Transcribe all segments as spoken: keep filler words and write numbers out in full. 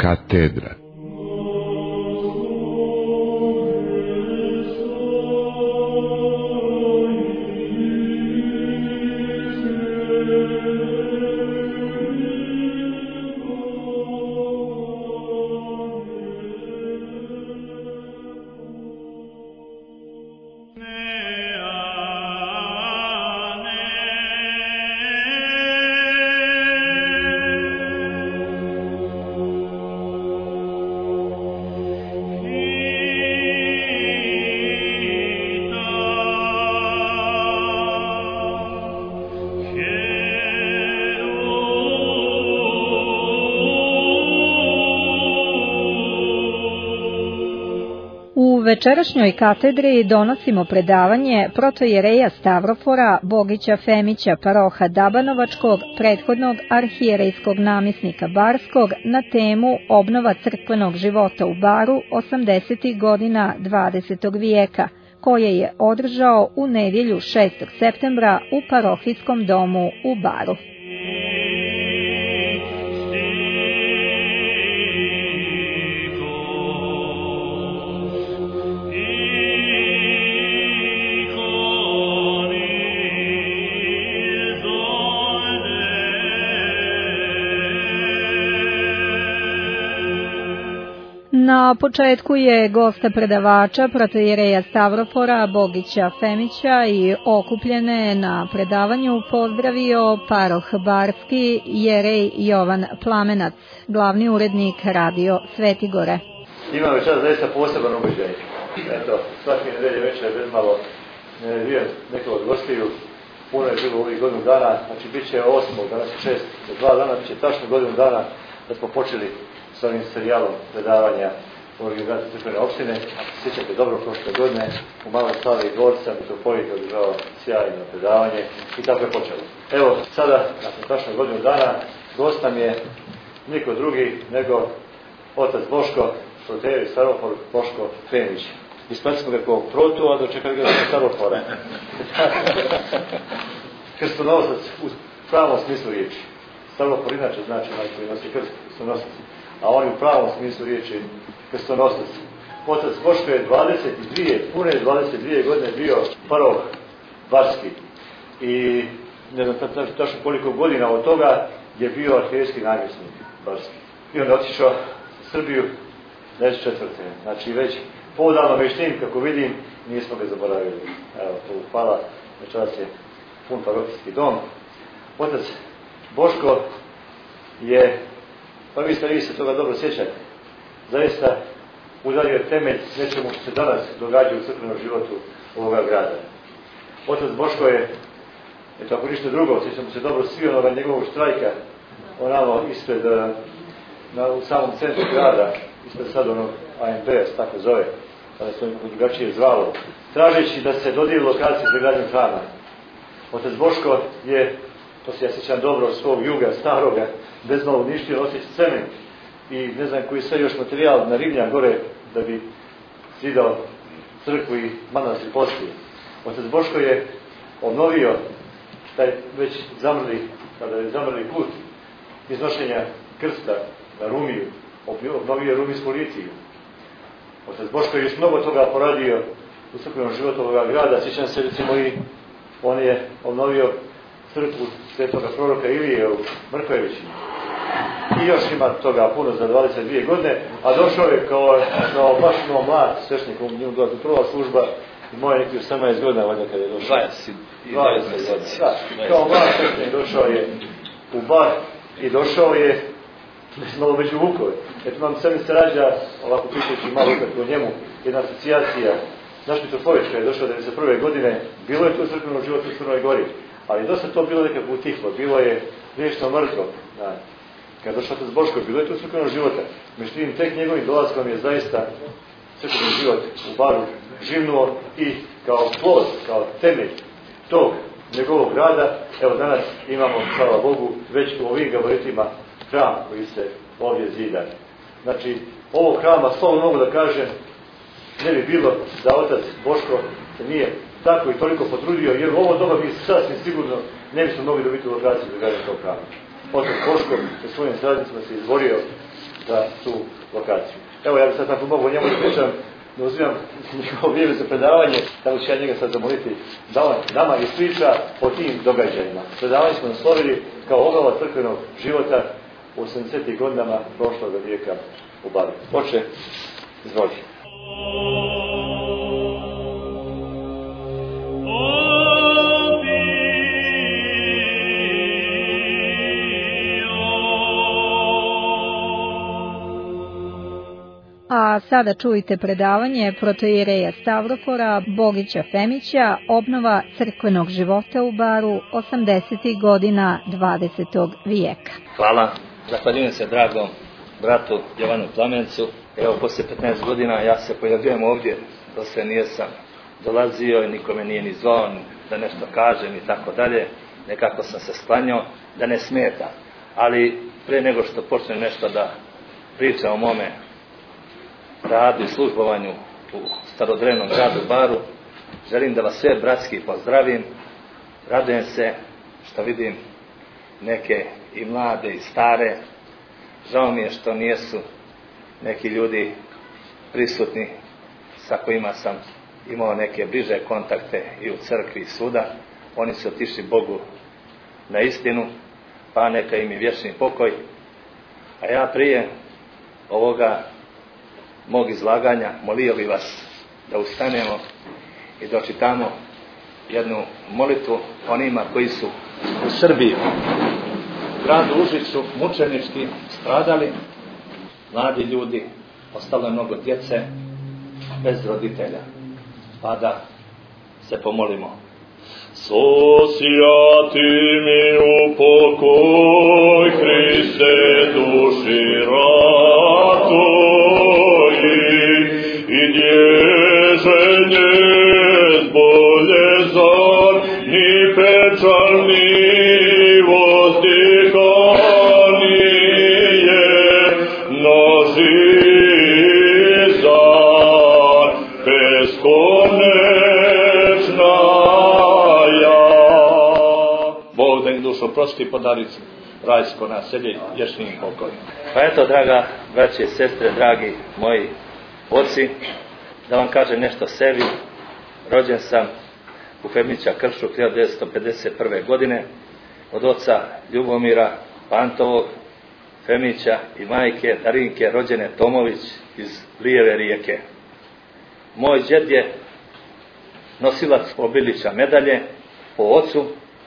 katedra. U večerašnjoj katedri donosimo predavanje protojereja Stavrofora Bogića Femića, paroha Dabanovačkog, prethodnog arhijerejskog namjesnika Barskog, na temu obnova crkvenog života u Baru osamdesetih godina dvadesetog vijeka, koje je održao u nedjelju šestog septembra u parohijskom domu u Baru. Na početku je gosta predavača protojereja Stavrofora Bogića Femića i okupljene na predavanju pozdravio paroh Barski jerej Jovan Plamenac, glavni urednik Radio Svetigore. Imam večeras zaista poseban ubeđaj. Eto, svaki nedelje večer bez malo ne vidim nekog od gostiju. Puno je bilo ovih godinu dana, znači bit će osmog, danas je šest, za dva dana bit će tačno godinu dana da smo počeli s ovim serijalom predavanja u organizaciji crkvene opštine. Sjećate dobro prošle godine u maloj sali dvorca mitropolita održava sjajno predavanje i tako je počelo. Evo sada, nakon tačno godinu dana, gost nam je niko drugi nego otac Boško, protojerej Starofor Boško Femić. Ispratili smo ga kao protu, a dočekali ga kao Starofora. Krstonosac u pravom smislu riječi. Starofor inače znači onaj koji nosi krst, krstonosac. A on je u pravom smislu riječi krstonosac. Otac Boško je dvadeset dvije, pune dvadeset dvije godine bio paroh Barski. I ne znam tačno koliko godina od toga je bio arhijerejski namjesnik Barski. I on je otišao u Srbiju devedeset četvrte. Znači već povodalno veštim, kako vidim, nismo ga zaboravili. Evo, hvala, večeras je pun parohijski dom. Otac Boško je, pa vi ste, vi se toga dobro sjećate, zaista udario temelj nečemu što se danas događa u crkvenom životu ovoga grada. Otac Boško je, eto ako ništa drugo, sjećamo se dobro svi onoga njegovog štrajka, onamo ispred, na, u samom centru grada, ispred sad onog A M P, tako zove, kada se to nekako drugačije zvalo, tražeći da se dodijeli lokaciju za gradnju hrama. Otac Boško je, to se ja sjećam dobro, svog juga, staroga, bez malo uništio noseći cement i ne znam koji sve još materijal na Rivnja gore da bi zidao crkvu i manastir poslije. Otac Boško je obnovio taj već zamrli, kada je zamrli put iznošenja krsta na Rumiju, obnovio rumijsku litiju. Otac Boško je još mnogo toga poradio u crkvenom životu ovoga grada. Sjećam se recimo i on je obnovio crkvu svetoga proroka Ilije u Mrkvevićima. I još ima toga puno za dvadeset dvije godine, a došao je kao, kao baš no mlad svešnik, u njemu dođe prva služba i moje neki osamnaest godina valjda kada je došao. dvadeset godina. Da, kao mlad svešnik došao je u Bar i došao je malo među Vukove. Eto nam sve mi se rađa, ovako pišeći malo ukratko o njemu, jedna asocijacija. Naš mitropolit kada je došao devedeset prve godine, bilo je to u crkvenom životu u Crnoj Gori, ali dosta to bilo nekako utihlo, bilo je vječno mrtvo. Da. Kada je došao otac Boško, bilo je to u crkvenom života. Međutim, tek njegovim dolaskom je zaista crkveni život u Baru živnuo i kao plod, kao temelj tog njegovog rada, evo danas imamo, hvala Bogu, već u ovim gabaritima hram koji se ovdje zida. Znači, ovo hrama, slovo mogu da kažem, ne bi bilo da otac Boško se nije tako i toliko potrudio, jer u ovo doba bi sasvim sigurno ne bismo mogli dobiti lokaciju za gradnju tog hrama. Otac Boško sa svojim saradnicima se izborio za tu lokaciju. Evo, ja bih sad tako mogu o njemu da pričam, da uzimam njegovo vrijeme za predavanje, tako ću ja njega sad zamoliti da on nama ispriča o tim događajima. Predavanje smo naslovili kao obnova crkvenog života u osamdesetim godinama prošlog vijeka u Baru. Oče, izvoli. A sada čujte predavanje protoijereja Stavrofora Bogića Femića, obnova crkvenog života u Baru osamdesetih godina dvadesetog vijeka. Hvala. Zahvaljujem se dragom bratu Jovanu Plamencu. Evo, poslije petnaest godina ja se pojavljujem ovdje, do se nijesam dolazio i nikome nije ni zvao da nešto kažem i tako dalje. Nekako sam se sklanjao da ne smeta. Ali pre nego što počnem nešto da pričam o mome radu i službovanju u starodrevnom gradu Baru, želim da vas sve bratski pozdravim. Radujem se što vidim neke i mlade i stare. Žao mi je što nijesu neki ljudi prisutni sa kojima sam imao neke bliže kontakte i u crkvi i svuda. Oni su otišli Bogu na istinu, pa neka im je vječni pokoj. A ja prije ovoga mog izlaganja molio bi vas da ustanemo i da čitamo jednu molitvu onima koji su u Srbiji, u gradu Užicu, mučenički stradali, mladi ljudi, ostalo je mnogo djece bez roditelja. Pa da se pomolimo. Sosjati mi u pokoj, Hriste, duši ratoji, i dježenje zbolezan, ni pečalni vozdihanije, nožizan, beskonečna. Bog da im dušo prosti, podarici rajsko naselje, vječnim pokoj. Pa eto, draga braće i sestre, dragi moji oci, da vam kažem nešto o sebi. Rođen sam u Femića Kršu hiljadu devetsto pedeset prve. godine od oca Ljubomira Pantovog Femića i majke Darinke rođene Tomović iz Lijeve Rijeke. Moj džed je nosilac Obilića medalje po ocu,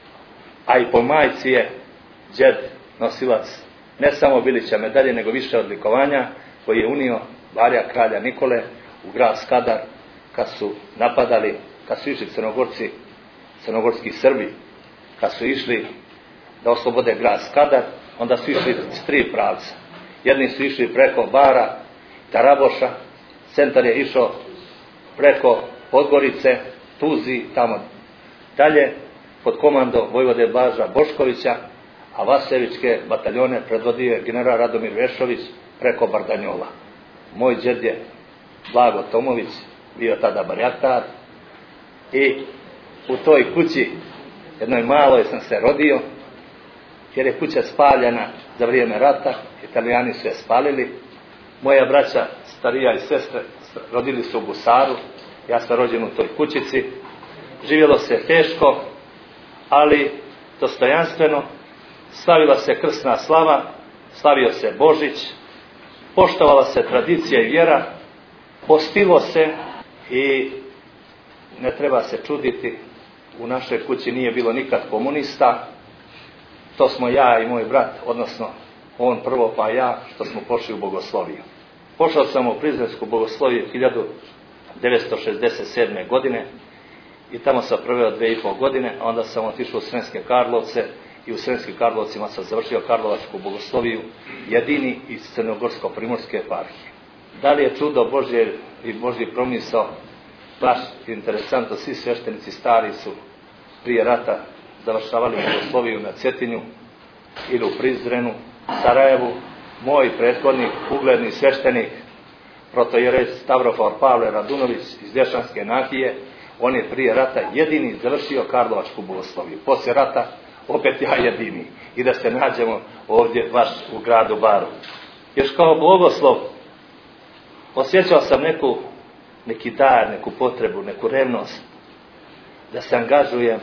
a i po majci je džed nosilac ne samo Obilića medalje, nego više odlikovanja, koji je unio Barja kralja Nikole u grad Skadar kad su napadali, kad su išli Crnogorci, crnogorski Srbi, kad su išli da oslobode grad Skadar, onda su išli iz tri pravca. Jedni su išli preko Bara, Taraboša, centar je išao preko Podgorice, Tuzi, tamo dalje, pod komando vojvode Blaža Boškovića, a Vasevičke bataljone predvodio je general Radomir Vešović preko Bardanjola. Moj džed je Blago Tomović, bio tada barjaktar, i u toj kući, jednoj maloj, sam se rodio, jer je kuća spaljena za vrijeme rata, Italijani su je spalili. Moja braća, starija i sestre, rodili su u Busaru, ja sam rođen u toj kućici. Živjelo se teško, ali dostojanstveno. Slavila se krsna slava, slavio se Božić, poštovala se tradicija i vjera, postilo se i ne treba se čuditi, u našoj kući nije bilo nikad komunista. To smo ja i moj brat, odnosno on prvo pa ja, što smo pošli u bogosloviju. Pošao sam u Prizrensku bogosloviju hiljadu devetsto šezdeset sedme. godine i tamo sam proveo dve i pol godine, a onda sam otišao u Sremske Karlovce i u Sremskim Karlovcima sam završio Karlovačku bogosloviju, jedini iz Crnogorsko-Primorske eparhije. Da li je čudo Božje i Božji promisao? Baš interesantno, svi sveštenici stari su prije rata završavali bogosloviju na Cetinju ili u Prizrenu, Sarajevu. Moj prethodnik, ugledni sveštenik, protojerej Stavrofor Pavle Radunović iz Lješanske nahije, on je prije rata jedini završio Karlovačku bogosloviju. Poslije rata opet ja jedini. I da se nađemo ovdje baš u gradu Baru. još kao bogoslov osjećao sam neku, neki dar, neku potrebu, neku revnost da se angažujem,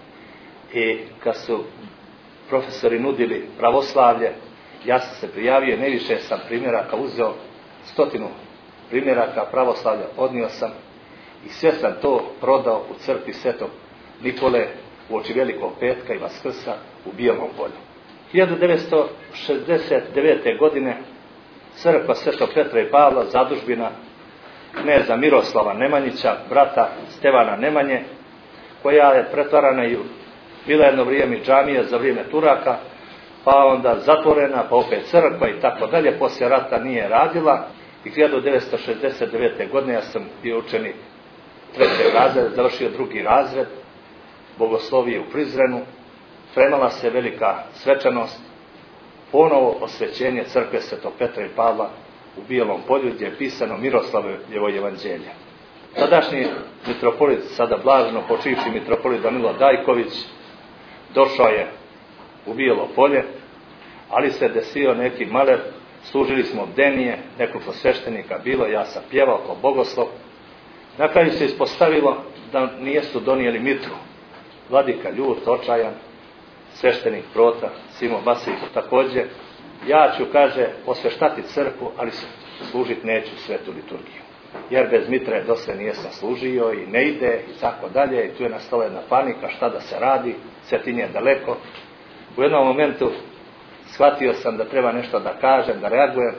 i kad su profesori nudili pravoslavlje, ja sam se prijavio, najviše sam primjeraka uzeo, stotinu primjeraka pravoslavlja odnio sam i sve sam to prodao u crkvi Svetog Nikole uoči Velikog petka i Vaskrsa u Bijelom Polju. hiljadu devetsto šezdeset devete. godine crkva Svetog Petra i Pavla, zadužbina kneza Miroslava Nemanjića, brata Stevana Nemanje, koja je pretvarana i bila jedno vrijeme džamija za vrijeme Turaka, pa onda zatvorena, pa opet crkva i tako dalje. Poslije rata nije radila i hiljadu devetsto šezdeset devete. godine ja sam bio učenik trećeg razreda, završio drugi razred bogoslovije u Prizrenu. Spremala se velika svečanost, ponovo osvećenje crkve Svetog Petra i Pavla u Bijelom Polju, gdje je pisano Miroslavljevo evanđelje. Tadašnji mitropolit, sada blaženo počivši mitropolit Danilo Dajković, došao je u Bijelo Polje, ali se desio neki maler, služili smo bdenije, nekoliko sveštenika bilo, ja sam pjevao kao bogoslov. Na kraju se ispostavilo da nijesu donijeli mitru. Vladika ljut, očajan, sveštenik Prota, Simo Basić također. Ja ću, kaže, osveštati crkvu, ali služiti neću svetu liturgiju, jer bez mitre dosle nijesam služio i ne ide i tako dalje. I tu je nastala jedna panika, šta da se radi, Cetinje je daleko. U jednom momentu shvatio sam da treba nešto da kažem, da reagujem.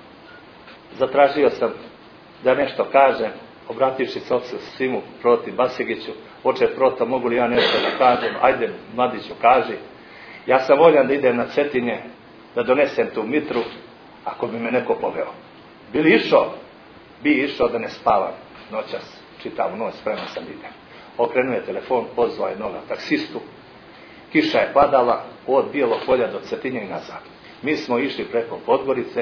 Zatražio sam da nešto kažem, obrativši se ocu Simu Proti Basigiću: oče Proto, mogu li ja nešto da kažem? Ajde, mladiću, kaži. Ja sam voljan da idem na Cetinje, da donesem tu mitru, ako bi me neko poveo. Bi li išao? Bi išao da ne spavam noćas, čitavu noć, spreman sam idem. Okrenuo je telefon, pozvao jednog taksistu. Kiša je padala od Bijelog Polja do Cetinja i nazad. Mi smo išli preko Podgorice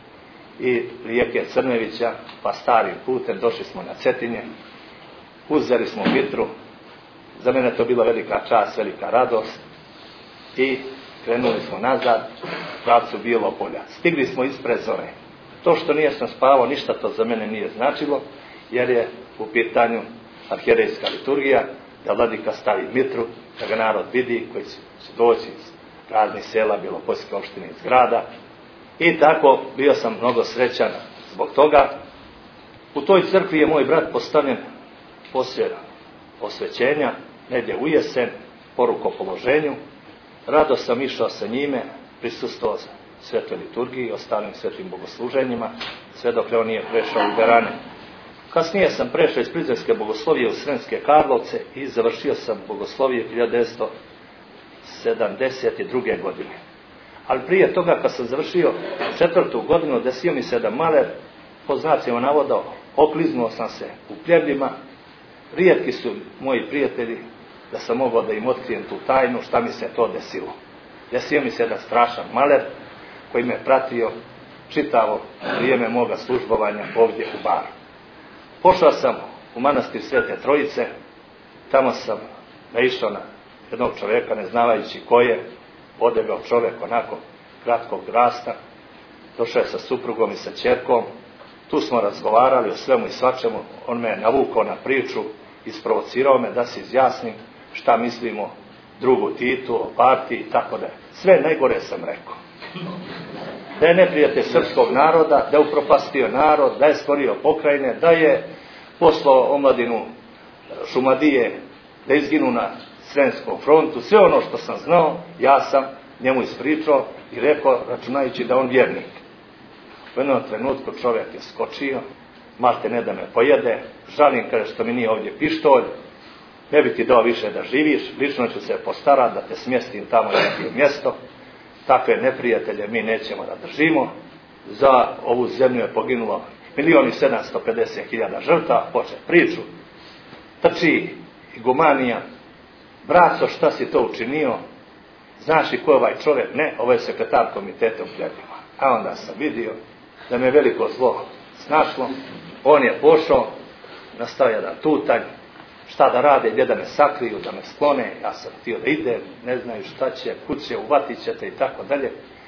i rijeke Crnevića, pa starim putem došli smo na Cetinje, uzeli smo mitru. Za mene to bila velika čast, velika radost, i krenuli smo nazad u pravcu Bijelog Polja. Stigli smo ispred zore. To što nisam spavao, ništa to za mene nije značilo, jer je u pitanju arhijerejska liturgija, da vladika stavi mitru, da ga narod vidi, koji će doći iz raznih sela Bjelopoljske opštine, iz grada. I tako bio sam mnogo srećan zbog toga. U toj crkvi je moj brat postavljen poslije osvećenja, negdje u jesen, po rukopoloženju. Rado sam išao sa njime, prisustvovao svetoj liturgiji i ostalim svetim bogosluženjima, sve dok on nije prešao u Berane. Kasnije sam prešao iz prizrenske bogoslovije u Sremske Karlovce i završio sam bogoslovije hiljadu devetsto sedamdeset druge. godine. Ali prije toga, kad sam završio četvrtu godinu, desio mi se da maler, po znacima navoda, okliznuo sam se u pljevljima. Rijetki su moji prijatelji da sam mogao da im otkrijem tu tajnu, šta mi se to desilo. Desio mi se jedan strašan maler koji me pratio čitavo vrijeme moga službovanja ovdje u Baru. Pošao sam u manastir Svete Trojice, tamo sam naišao na jednog čovjeka, ne znavajući ko je, odebeo čovjek onako kratkog rasta, došao je sa suprugom i sa ćerkom, tu smo razgovarali o svemu i svačemu, on me je navukao na priču, isprovocirao me da se izjasnim šta mislimo drugu Titu, o partiji i tako da. Sve najgore sam rekao. Da je neprijatelj srpskog naroda, da je upropastio narod, da je stvorio pokrajine, da je poslao omladinu Šumadije da izginu na Sremskom frontu. Sve ono što sam znao, ja sam njemu ispričao i rekao, računajući da on vjernik. U jednom trenutku čovjek je skočio, malte ne da me pojede, žalim, kaže, što mi nije ovdje pištolj, ne bi ti dao više da živiš, lično ću se postarati da te smjestim tamo na neko mjesto. Takve neprijatelje mi nećemo da držimo. Za ovu zemlju je poginulo milion i sedamsto pedeset hiljada žrtava, poče priču. Trči igumanija: braco, šta si to učinio? Znaš li ko je ovaj čovjek? Ne, ovo je sekretar komiteta u Pljevljima. A onda sam vidio da me veliko zlo snašlo. On je pošao, nastao jedan tutanj, šta da rade, gdje da me sakriju, da me sklone. Ja sam htio da idem, ne znaju šta će, kud će, uvatit ćete i tako dalje.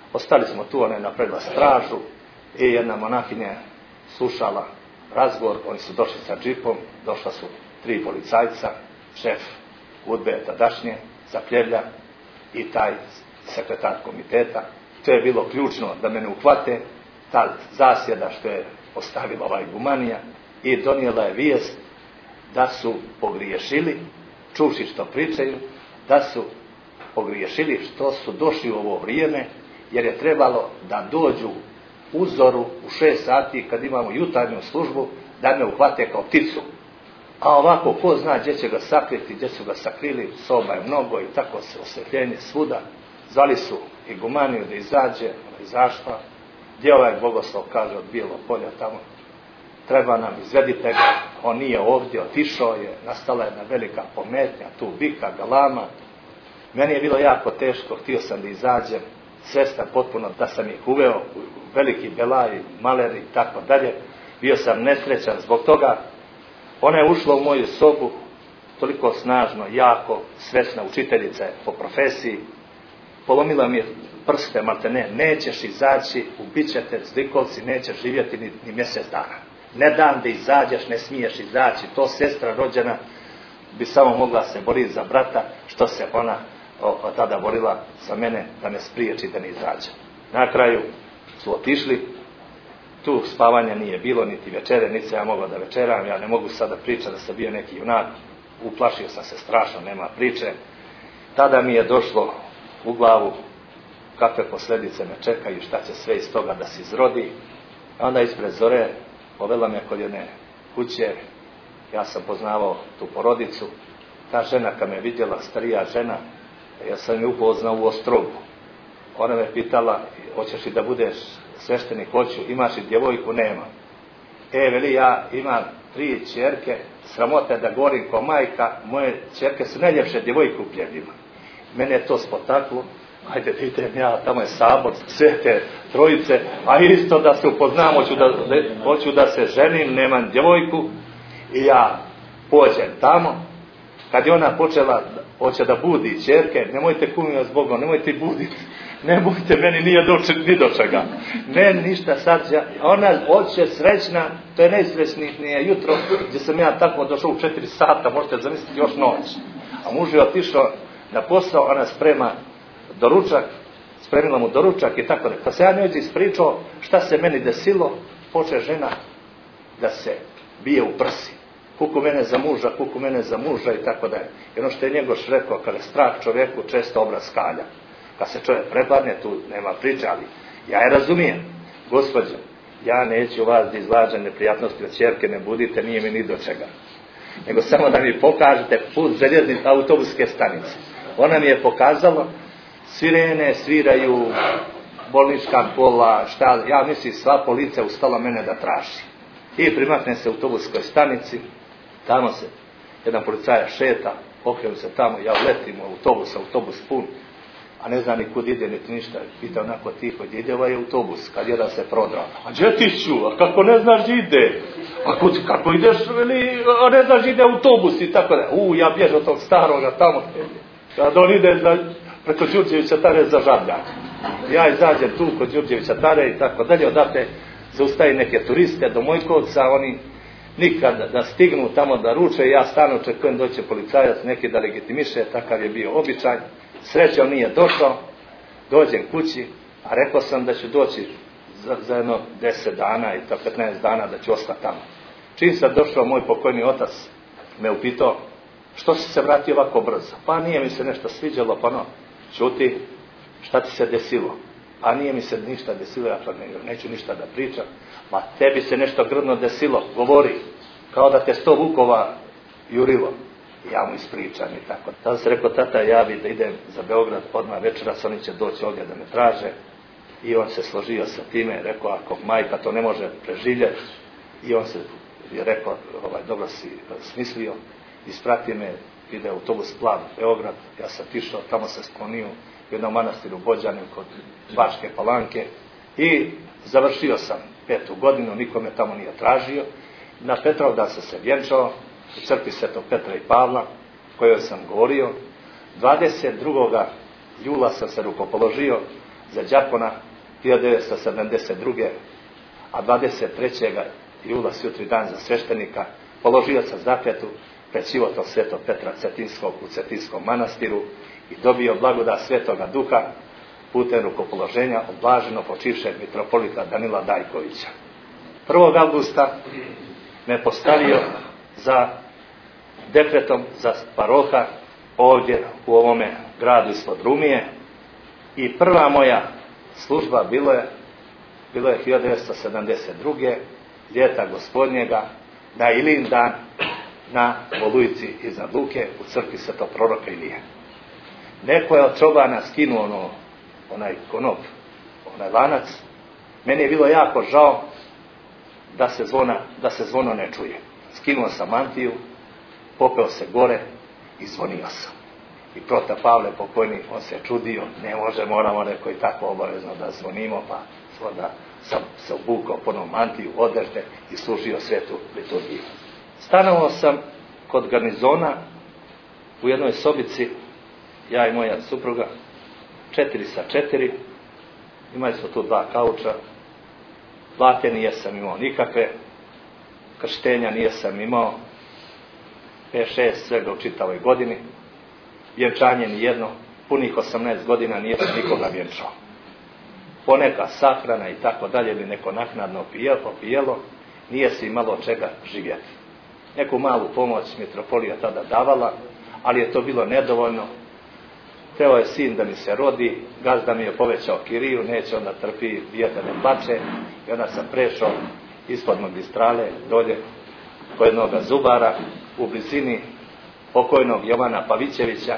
Ostali smo tu, ona je napravila stražu i jedna monahinja slušala razgovor, oni su došli sa džipom, došla su tri policajca, šef udbe tadašnje, Zapljevlja i taj sekretar komiteta. To je bilo ključno da mene uhvate, ta zasjeda što je ostavila ova igumanija i donijela je vijest da su pogriješili, čuvši što pričaju, da su pogriješili što su došli u ovo vrijeme, jer je trebalo da dođu uzoru u šest sati kad imamo jutarnju službu, da me uhvate kao pticu. A ovako, ko zna gdje će ga sakriti, gdje su ga sakrili, soba je mnogo i tako se osvjetljenje svuda. Zvali su igumaniju da izađe, ona izašla. Gdje ovaj Bogoslov kaže od Bijelog polja tamo, treba nam, izvedite ga, on nije ovdje, otišao je, nastala jedna velika pometnja, tu bika, galama. Meni je bilo jako teško, htio sam da izađem, svestan potpuno da sam ih uveo, veliki belaj, maleri i tako dalje. Bio sam nesrećan zbog toga. Ona je ušla u moju sobu, toliko snažno, jako, svesna učiteljica je po profesiji. Polomila mi je prste, malte ne, nećeš izaći, ubit će te zlikovci, nećeš živjeti ni, ni mjesec dana. Ne dam da izađeš, ne smiješ izaći. To sestra rođena bi samo mogla se boriti za brata, što se ona o, o, tada borila za mene da me spriječi da ne izađe. Na kraju su otišli, tu spavanja nije bilo, niti večere, niti ja mogao da večeram, ja ne mogu sada pričati da sam bio neki junak, uplašio sam se strašno, nema priče. Tada mi je došlo u glavu kakve posljedice me čekaju, šta će sve iz toga da se izrodi. Onda ispred zore povela me kod jedne kuće, ja sam poznavao tu porodicu, ta žena kad me vidjela, starija žena, ja sam je upoznao u Ostrogu. Ona me pitala, hoćeš li da budeš sveštenik? Hoću. Imaš li djevojku? Nema. E, veli, ja imam tri ćerke, sramote da govorim ko majka, moje ćerke su najljepše djevojke u Pljevljima. Mene je to spotaklo, ajde idem ja, tamo je sabor, sve te trojice, a isto da se upoznam, hoću da, da, hoću da se ženim, nemam djevojku, i ja pođem tamo. Kad je ona počela, hoće da budi ćerke, nemojte kumio s Bogom, nemojte buditi, nemojte, meni nije doče, ni do čega. Ne, ništa sad, ja, ona hoće srećna, to je najsrećnije jutro, gdje sam ja tako došao u četiri sata, možete zamisliti još noć. A muž je otišao na posao, ona sprema doručak, spremila mu doručak i tako da. Pa se ja njoj ispričao šta se meni desilo, poče žena da se bije u prsi. Kuku mene za muža, kuku mene za muža i tako da je. I ono što je Njegoš rekao, kada je strah čovjeku, često obraz kalja. Kad se čovjek prepadne, tu nema priče, ali ja je razumijem. Gospođo, ja neću vas da izlažem neprijatnosti od ćerke, ne budite, nije mi ni do čega. Nego samo da mi pokažete put željeznice autobuske stanice. Ona mi je pokazala, sirene sviraju, bolnička kola, šta, ja mislim sva policija ustala mene da traži. I primakne se u autobuskoj stanici, tamo se jedan policajac šeta, pokrenu se tamo, ja letim u autobus, autobus pun, a ne zna ni kud ide, niti ništa. Pita onako tiho, gdje ide ovaj autobus, kad jedan se prodrao. A gdje ti ću, a kako ne znaš gdje ide? A kud, kako ideš, veli, a ne znaš gdje ide autobus i tako da. U, ja bježu od tog staroga tamo. Kad on ide za, preko Đurđevića Tare za Žabljak. Ja izađem tu kod Đurđevića Tare i tako dalje, odate zaustavi neke turiste do Mojkovca, oni nikad da stignu tamo da ruče, ja stano čekujem doće policajac neki da legitimiše, takav je bio običaj. Srećom nije došao, dođem kući, a rekao sam da ću doći za, za jedno deset dana i to petnaest dana da ću ostati tamo. Čim sam došao, moj pokojni otac me upitao, što si se vratio ovako brzo? Pa nije mi se nešto sviđalo, pa no, čuti, šta ti se desilo? A nije mi se ništa desilo, ja to ne, neću ništa da pričam. Ma tebi se nešto grdno desilo, govori, kao da te sto vukova jurilo. Ja mu ispričam i tako. Tada se rekao, tata, ja bi da idem za Beograd, odmah večeras oni će doći ovdje da me traže. I on se složio sa time, rekao, ako majka to ne može preživjeti, i on se je rekao, ovaj, dobro si smislio, isprati me, ide autobus Plav, Beograd, ja sam tišao, tamo se sklonio u jednom manastiru Bođanu kod Bačke Palanke i završio sam petu godinu, niko me tamo nije tražio. Na Petrovdan sam se vjenčao u crkvi Svetog Petra i Pavla, kojoj sam govorio. dvadeset drugog jula sam se rukopoložio, za đakona hiljadu devetsto sedamdeset druge. a dvadeset trećeg jula sutri dan za sveštenika položio sam zakletu pred životom svetog Petra Cetinskog u Cetinskom manastiru i dobio blagodat Svetoga Duha putem rukopoloženja od blaženo počivšeg mitropolita Danila Dajkovića. prvog avgusta me postavio za dekretom za paroha ovdje u ovome gradu ispod Rumije i prva moja služba bilo je bilo je hiljadu devetsto sedamdeset druge. ljeta gospodnjega na Ilin dan na Volujici iznad Luke u crkvi Svetog proroka Ilije. Neko je od čobana skinuo ono, onaj konop, onaj lanac. Meni je bilo jako žao da se, zvona, da se zvono ne čuje. Skinuo sam mantiju, popeo se gore i zvonio sam. I prota Pavle pokojni, on se čudio, ne može, moramo neko i tako obavezno da zvonimo, pa onda sam se obukao ponovo mantiju, odešte i služio svetu liturgiju. Stanovao sam kod garnizona u jednoj sobici, ja i moja supruga, četiri sa četiri, imali smo tu dva kauča, plate nijesam imao nikakve, krštenja nijesam imao, pet šest svega u čitavoj godini, vjenčanje nijedno, punih osamnaest godina nijesam nikoga vjenčao. Poneka sahrana i tako dalje ili neko naknadno opijelo, nije se imalo od čega živjeti. Neku malu pomoć mitropolija tada davala, ali je to bilo nedovoljno. Teo je sin da mi se rodi, gazda mi je povećao kiriju, neće onda trpi, dijete ne plače, i onda sam prešao ispod magistrale dolje kod jednog zubara u blizini pokojnog Jovana Pavićevića,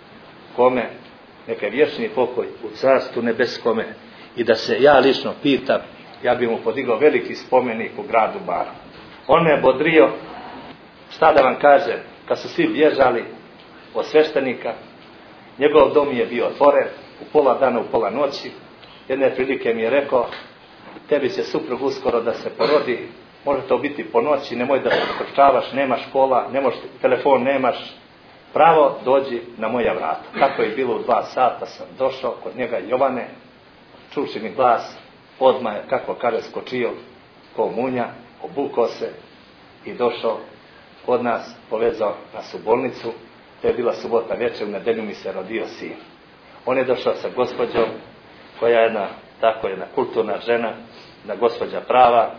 kome neka je vječni pokoj u carstvu nebeskome, i da se ja lično pitam, ja bi mu podigao veliki spomenik u gradu Baru. On me je bodrio, šta da vam kažem, kad su svi bježali od sveštenika, njegov dom je bio otvoren u pola dana, u pola noći. Jedne prilike mi je rekao, tebi će suprug uskoro da se porodi, može to biti po noći, nemoj da se pokrčavaš, nemaš škola, nemaš telefon, nemaš, pravo dođi na moja vrata. Tako je bilo u dva sata, sam došao kod njega Jovane, čuši mi glas, odmah je, kako kaže, skočio ko munja, obukao se i došao kod nas, povezao nas u bolnicu. To je bila subota večer, u nedelju mi se rodio sin. On je došao sa gospođom, koja je jedna, tako jedna kulturna žena, jedna gospođa prava,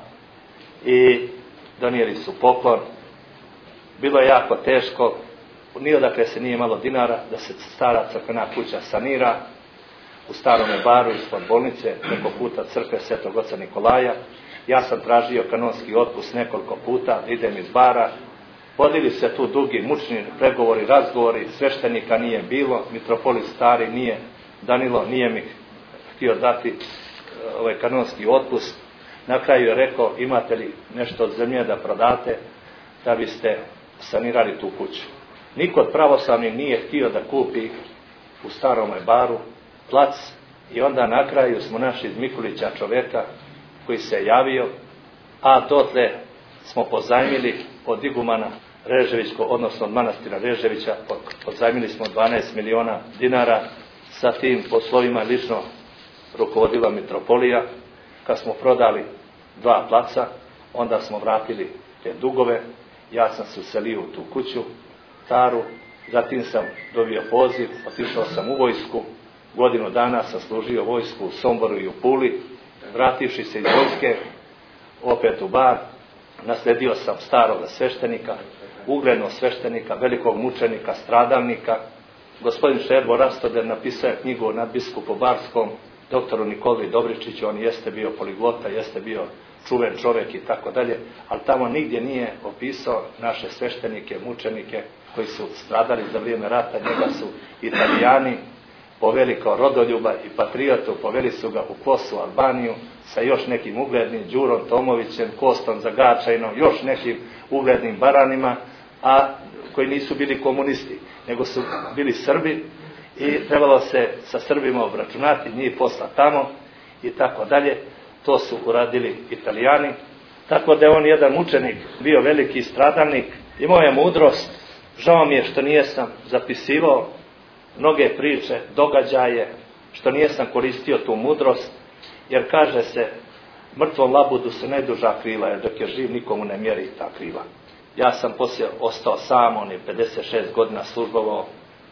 i donijeli su poklon. Bilo je jako teško, ni odakle se nije imalo dinara da se stara crkvena kuća sanira u Starome Baru ispod bolnice, preko puta crkve Svetog oca Nikolaja. Ja sam tražio kanonski otpust nekoliko puta, idem iz Bara. Vodili se tu dugi, mučni pregovori, razgovori, sveštenika nije bilo, mitropolit stari nije, Danilo nije mi htio dati ovaj kanonski otpust. Na kraju je rekao, imate li nešto od zemlje da prodate da biste sanirali tu kuću. Niko od pravoslavnih nije htio da kupi u Starome Baru plac, i onda na kraju smo našli iz Mikulića čovjeka koji se javio, a dotle smo pozajmili od igumana Reževićko, odnosno od manastira Reževića, pozajmili smo dvanaest miliona dinara. Sa tim poslovima lično rukovodila mitropolija. Kad smo prodali dva placa, onda smo vratili te dugove. Ja sam se uselio u tu kuću staru, zatim sam dobio poziv, otišao sam u vojsku, godinu dana sam služio vojsku u Somboru i u Puli. Vrativši se iz vojske opet u Bar, nasledio sam staroga sveštenika, uglednog sveštenika, velikog mučenika, stradalnika. Gospodin Šerbo Rastoder napisao knjigu o nadbiskupu Barskom, doktoru Nikoli Dobričiću. On jeste bio poliglota, jeste bio čuven čovjek i tako dalje, ali tamo nigdje nije opisao naše sveštenike, mučenike koji su stradali za vrijeme rata. Njega su Italijani poveli kao rodoljuba i patriotu, poveli su ga u Kosu, Albaniju, sa još nekim uglednim Đurom Tomovićem, Kostom Zagačajnom, još nekim uglednim baranima, a koji nisu bili komunisti, nego su bili Srbi, i trebalo se sa Srbima obračunati, njih posla tamo i tako dalje. To su uradili Italijani. Tako da je on jedan mučenik, bio veliki stradalnik, imao je mudrost. Žao mi je što nijesam zapisivao mnoge priče, događaje, što nijesam koristio tu mudrost, jer kaže se, mrtvom labudu se ne duža krila, jer dok je živ nikomu ne mjeri ta krila. Ja sam poslije ostao sam, on je pedeset šest godina službovao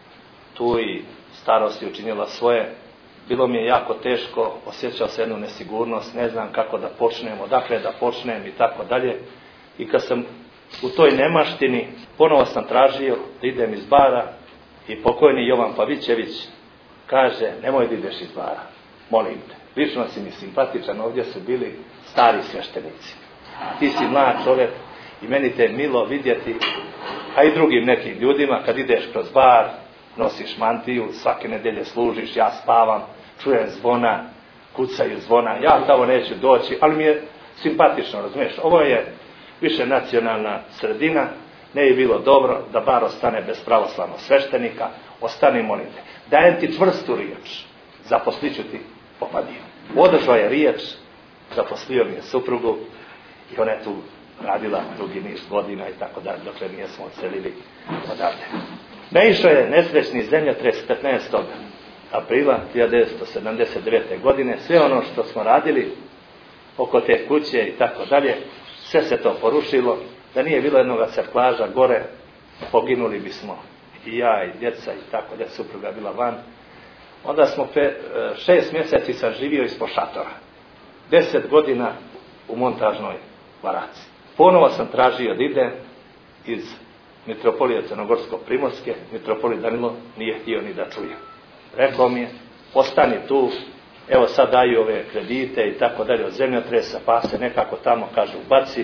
tu i starost je učinila svoje. Bilo mi je jako teško, osjećao se jednu nesigurnost, ne znam kako da počnem, odakle da počnem i tako dalje. I kad sam u toj nemaštini, ponovo sam tražio da idem iz bara i pokojni Jovan Pavićević kaže, nemoj da ideš iz bara, molim te. Lično si mi simpatičan, ovdje su bili stari sveštenici. Ti si mlad čovjek i meni te je milo vidjeti, a i drugim nekim ljudima, kad ideš kroz bar, nosiš mantiju, svake nedelje služiš, ja spavam, čujem zvona, kucaju zvona, ja tamo neću doći, ali mi je simpatično, razumiješ, ovo je više nacionalna sredina, ne je bilo dobro da bar ostane bez pravoslavnog sveštenika, ostani, molim te, dajem ti čvrstu riječ, zaposlit ću ti Popadiju. Održao je riječ, zaposlio mi je suprugu i ona je tu radila drugi niz godina i tako dalje, dokle nijesmo odselili odavde. Naišao je nesrećni zemljotres petnaestog aprila hiljadu devetsto sedamdeset devete. godine, sve ono što smo radili oko te kuće i tako dalje, sve se to porušilo, da nije bilo jednoga crklaža gore, poginuli bismo i ja i djeca i tako dalje, supruga bila van. Onda smo pe, šest mjeseci sam živio ispod šatora, deset godina u montažnoj baraci. Ponovo sam tražio da idem iz mitropolije Crnogorsko-Primorske, mitropolit Danilo nije htio ni da čuje. Rekao mi je, ostani tu, evo sad daju ove kredite i tako dalje od zemljotresa, pa se nekako tamo, kažu, baci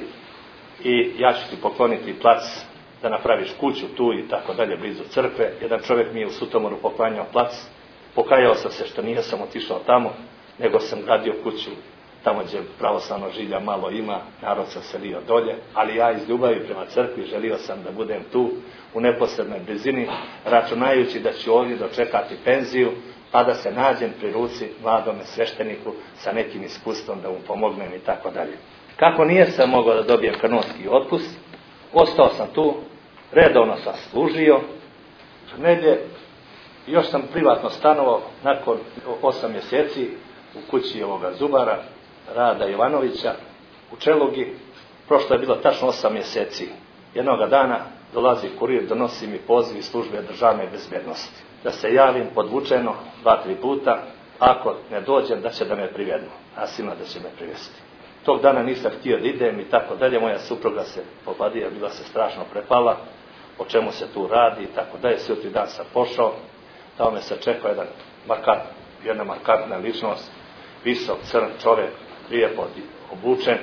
i ja ću ti pokloniti plac da napraviš kuću tu i tako dalje, blizu crkve. Jedan čovjek mi je u Sutomoru poklanjao plac, pokajao sam se što nije sam otišao tamo, nego sam gradio kuću tamo gdje pravoslavno žilja malo ima, narod sam selio dolje, ali ja iz ljubavi prema crkvi želio sam da budem tu u neposrednoj blizini, računajući da ću ovdje dočekati penziju, pa da se nađem pri ruci mladome svešteniku sa nekim iskustvom da mu pomognem i tako dalje. Kako nije sam mogao da dobijem kanonski otpust, ostao sam tu, redovno sam služio, negdje još sam privatno stanovao nakon osam mjeseci u kući ovoga zubara, Rada Jovanovića, u Čelugi. Prošlo je bilo tačno osam mjeseci. Jednoga dana dolazi kurir, donosi mi poziv iz službe državne bezbjednosti. Da se javim podvučeno dva, tri puta, ako ne dođem da će da me privednu, a silno da će me privesti. Tog dana nisam htio da idem i tako dalje, moja supruga se Popadija, bila se strašno prepala, o čemu se tu radi i tako dalje. Sutri dan sam pošao, tamo me se čekao jedan markant, jedna markantna ličnost, visok, crn čovjek, lijepo obučen,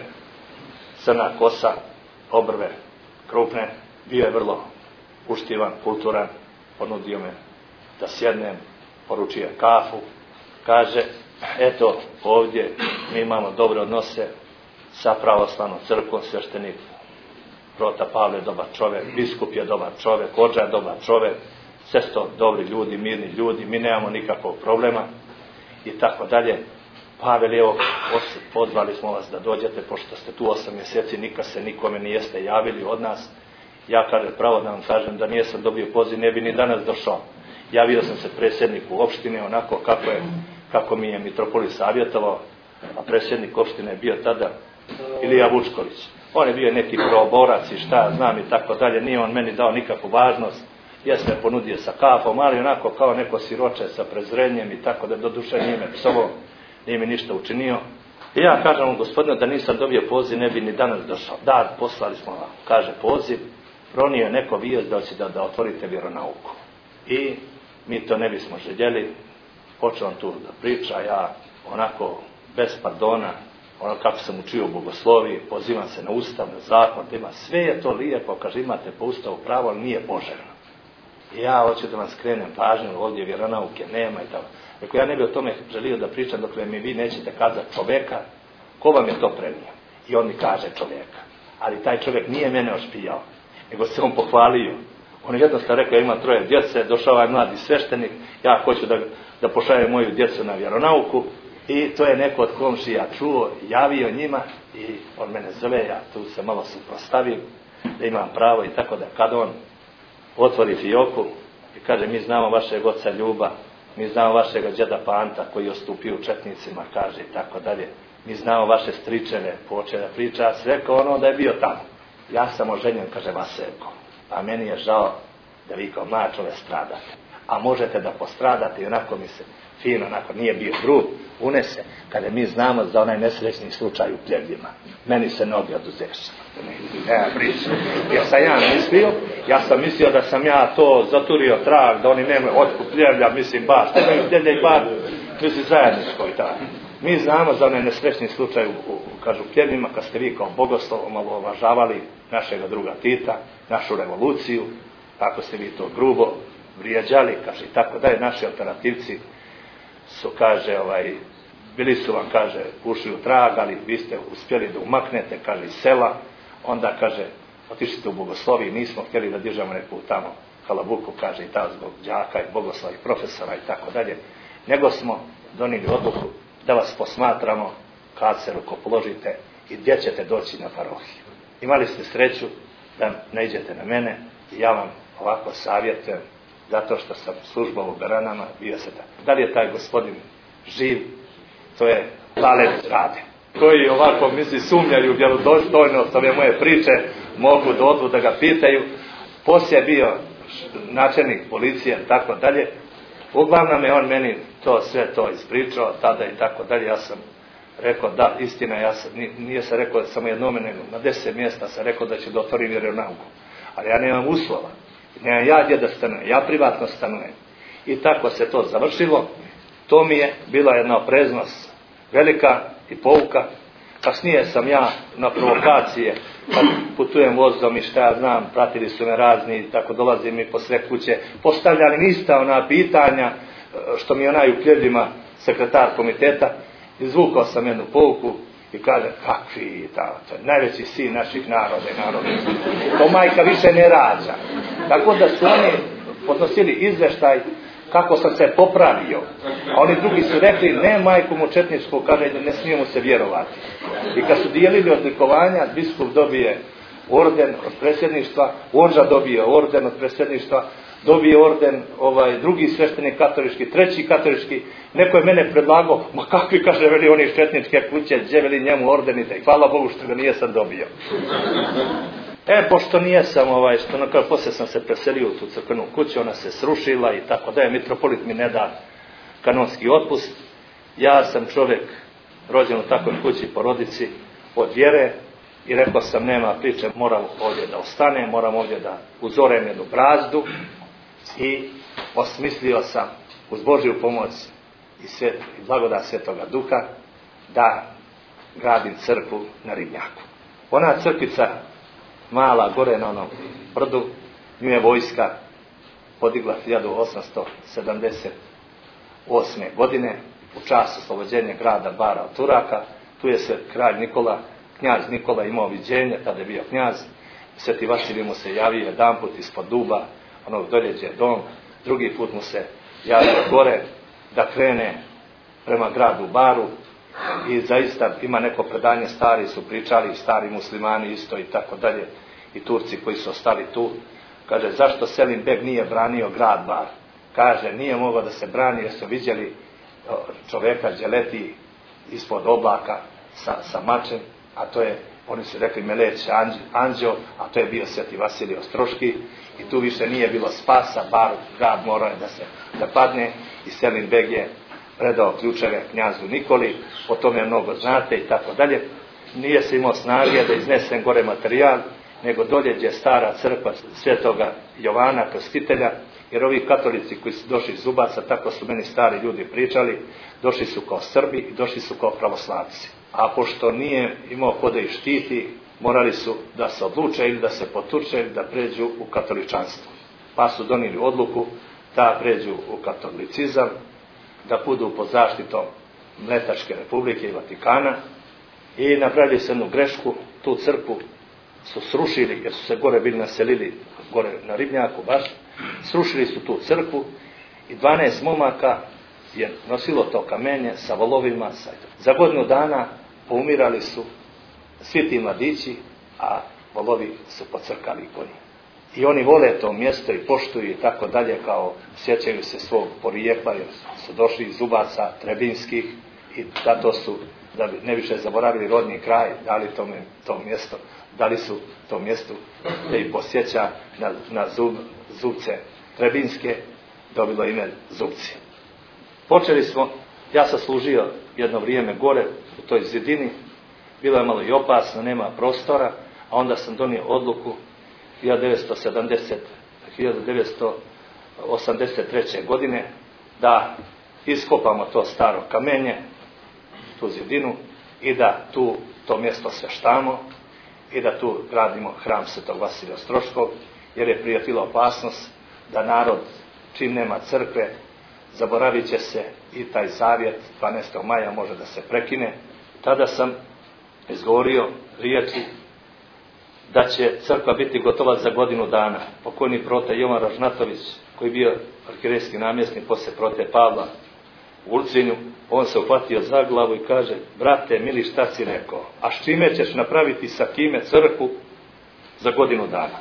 crna kosa, obrve krupne, bio je vrlo uštivan, kulturan, ponudio me da sjednem, poručio kafu, kaže, eto ovdje mi imamo dobre odnose sa pravoslavnom crkvom, sveštenik Prota Pavle je dobar čovjek, biskup je dobar čovjek, Odža je dobar čovjek, sve su to dobri ljudi, mirni ljudi, mi nemamo nikakvog problema i tako dalje. Pavel, evo, pozvali smo vas da dođete, pošto ste tu osam mjeseci, nikad se nikome nijeste javili od nas. Ja, kaže, pravo da vam kažem da nijesam dobio poziv, ne bi ni danas došao. Javio sam se predsjedniku opštine, onako kako, je, kako mi je mitropolit savjetovao, a predsjednik opštine je bio tada Ilija Vučković. On je bio neki proborac i šta znam i tako dalje, nije on meni dao nikakvu važnost. Ja sam me ponudio sa kafom, ali onako kao neko siroče sa prezrenjem i tako da do duše nije me psovao, nije mi ništa učinio. I ja kažem mu, gospodine, da nisam dobio poziv, ne bi ni danas došao. Da, poslali smo vam, kaže, poziv, pronio je neko vijest da će da, da otvorite vjeronauku. I mi to ne bismo željeli, počeo on tu da priča, ja onako bez pardona, ono kako sam učio u bogosloviji, pozivam se na ustav, na zakon, da ima, sve je to lijepo, kaže, imate po ustavu pravo, ali nije poželjno. I ja hoću da vam skrenem pažnju, ovdje vjeronauke nema i tako. Rekao, ja ne bi o tome želio da pričam dok mi vi nećete kazati čovjeka, ko vam je to prenio? I on mi kaže čovjeka. Ali taj čovjek nije mene ošpijao, nego se on pohvalio. On je jednostavno rekao, ja imam troje djece, došao ovaj mladi sveštenik, ja hoću da, da pošaljem moju djecu na vjeronauku. I to je neko od komšija čuo, javio njima i on mene zove, ja tu se malo suprostavim, da imam pravo i tako da kad on otvori fioku i kaže, mi znamo vašeg oca Ljuba, Mi znamo vašega džeda Panta koji je ostupio u četnicima, kaže i tako dalje. Mi znamo vaše stričeve, poče da priča, a sve kao ono da je bio tamo. Ja sam oženjen, kaže Vaselko, a meni je žao da vi kao mlad čovjek stradate. A možete da postradate i onako mi se fino, onako nije bio grub, unese, kada mi znamo za onaj nesrećni slučaj u Pljevljima. Meni se noge oduzeše. Nema priče. Ja sam ja mislio, ja sam mislio da sam ja to zaturio trag, da oni nemaju otkup Pljevlja, mislim baš, nemaju Pljevlja i bar, mislim zajedničko i tako. Mi znamo za onaj nesrećni slučaj u, u, kažu Pljevljima, kad ste vi kao bogoslov omalovažavali našega druga Tita, našu revoluciju, kako ste vi to grubo vrijeđali, kaže i tako dalje, naši operativci su, kaže, ovaj, bili su vam, kaže, ušli u trag, ali vi ste uspjeli da umaknete, kaže, iz sela, onda, kaže, otišli ste u Bogosloviji, nismo htjeli da dižemo neku tamo halabuku, kaže, i ta zbog đaka i bogoslova i profesora i tako dalje, nego smo donijeli odluku da vas posmatramo kad se rukopoložite i gdje ćete doći na parohiju. Imali ste sreću da ne iđete na mene i ja vam ovako savjetujem, zato što sam službao u Beranama, bio se tako. Da li je taj gospodin živ? To je Lalev Rade, koji ovako misli sumnjaju u vjerodostojnost ove moje priče, mogu do odvu da ga pitaju. Poslije je bio načelnik policije, tako dalje. Uglavnom je on meni to sve to ispričao tada i tako dalje. Ja sam rekao da, istina, ja sam, nije se rekao samo jednome, nego na deset mjesta sam rekao da ću da otvorim vjeronauku. Ali ja nemam uslova. Nemam ja gdje da stanujem, ja privatno stanujem. I tako se to završilo. To mi je bila jedna opreznost velika i pouka. Kasnije sam ja na provokacije, kad putujem vozom i šta ja znam, pratili su me razni, tako dolazim mi po sve kuće, postavljali nista ona pitanja, što mi onaj u Pljevljima sekretar komiteta, izvukao sam jednu pouku i kaže, kakvi ta, to je najveći sin naših naroda i naroda. To majka više ne rađa. Tako da su oni podnosili izveštaj kako sam se popravio. A oni drugi su rekli, ne majku mu četničku, kaže, ne smijemo se vjerovati. I kad su dijelili odlikovanja, biskup dobije orden od predsjedništva, Onža dobije orden od predsjedništva, dobije orden ovaj drugi sveštenik katolički, treći katolički. Neko je mene predlagao, ma kakvi, kaže, veli oni iz četničke kuće, gdje veli njemu ordenite. I hvala Bogu što ga nije sam dobio. E, pošto nije sam, ovaj, što na kraju poslije sam se preselio u tu crkvenu kuću, ona se srušila i tako da je, mitropolit mi ne da kanonski otpust. Ja sam čovjek rođen u takvoj kući, porodici, od vjere, i rekao sam, nema priče, moram ovdje da ostanem, moram ovdje da uzorem jednu brazdu, i osmislio sam uz Božju pomoć i, svet, i blagodat Svetoga Duha da gradim crkvu na Ribnjaku. Ona crkvica mala gore na onom brdu, nju je vojska podigla hiljadu osamsto sedamdeset osme. godine u čast oslobođenja grada Bara od Turaka. Tu je se kralj Nikola, knjaz Nikola imao viđenje, tada je bio knjaz. Sveti Vasilij mu se javio jedan put ispod duba, onog doljeđe dom, drugi put mu se javio gore da krene prema gradu Baru. I zaista ima neko predanje, stari su pričali, stari muslimani isto i tako dalje, i Turci koji su ostali tu. Kaže, zašto Selim Beg nije branio grad Bar? Kaže, nije mogao da se brani jer su vidjeli čovjeka gdje leti ispod oblaka sa, sa mačem, a to je, oni su rekli Meleć anđeo, a to je bio Sveti Vasilij Ostroški, i tu više nije bilo spasa, Bar, grad morao je da se da padne, i Selim Beg je predao ključeve knjazu Nikoli, o tome mnogo znate i tako dalje. Nije se imao snage da iznesem gore materijal, nego doljeđe stara crkva Svetoga Jovana Krstitelja, jer ovi katolici koji su došli iz Zubaca, tako su meni stari ljudi pričali, došli su kao Srbi i došli su kao pravoslavci. A pošto nije imao ko da ih štiti, morali su da se odluče ili da se potuče ili da pređu u katoličanstvo. Pa su donijeli odluku da pređu u katolicizam, da budu pod zaštitom Mletačke republike i Vatikana, i napravili se jednu grešku, tu crkvu su srušili, jer su se gore bili naselili, gore na Ribnjaku baš, srušili su tu crkvu i dvanaest momaka je nosilo to kamenje sa volovima. Za godinu dana poumirali su svi ti mladići, a volovi su pocrkali konji. I oni vole to mjesto i poštuju i tako dalje, kao sjećaju se svog porijekla, jer su došli iz Ubaca Trebinskih i zato su, da bi ne više zaboravili rodni kraj, dali tome, to mjesto, dali su to mjesto da ih posjeća na, na zub, Zubce Trebinske, dobilo ime Zubci. Počeli smo, ja sam služio jedno vrijeme gore u toj zidini, bilo je malo i opasno, nema prostora, a onda sam donio odluku hiljadu devetsto osamdeset treće. godine da iskopamo to staro kamenje, tu zidinu, i da tu to mjesto sveštamo i da tu gradimo hram Svetog Vasilija Ostroškog, jer je prijetila opasnost da narod, čim nema crkve, zaboravit će se i taj zavjet dvanaestog maja može da se prekine. Tada sam izgovorio riječi da će crkva biti gotova za godinu dana. Pokojni prote Jovan Ražnatović, koji je bio arhirejski namjesnik poslije prote Pavla u Ulcinju, on se uhvatio za glavu i kaže: brate mili, šta si rekao, a s čime ćeš napraviti, sa kime crkvu za godinu dana?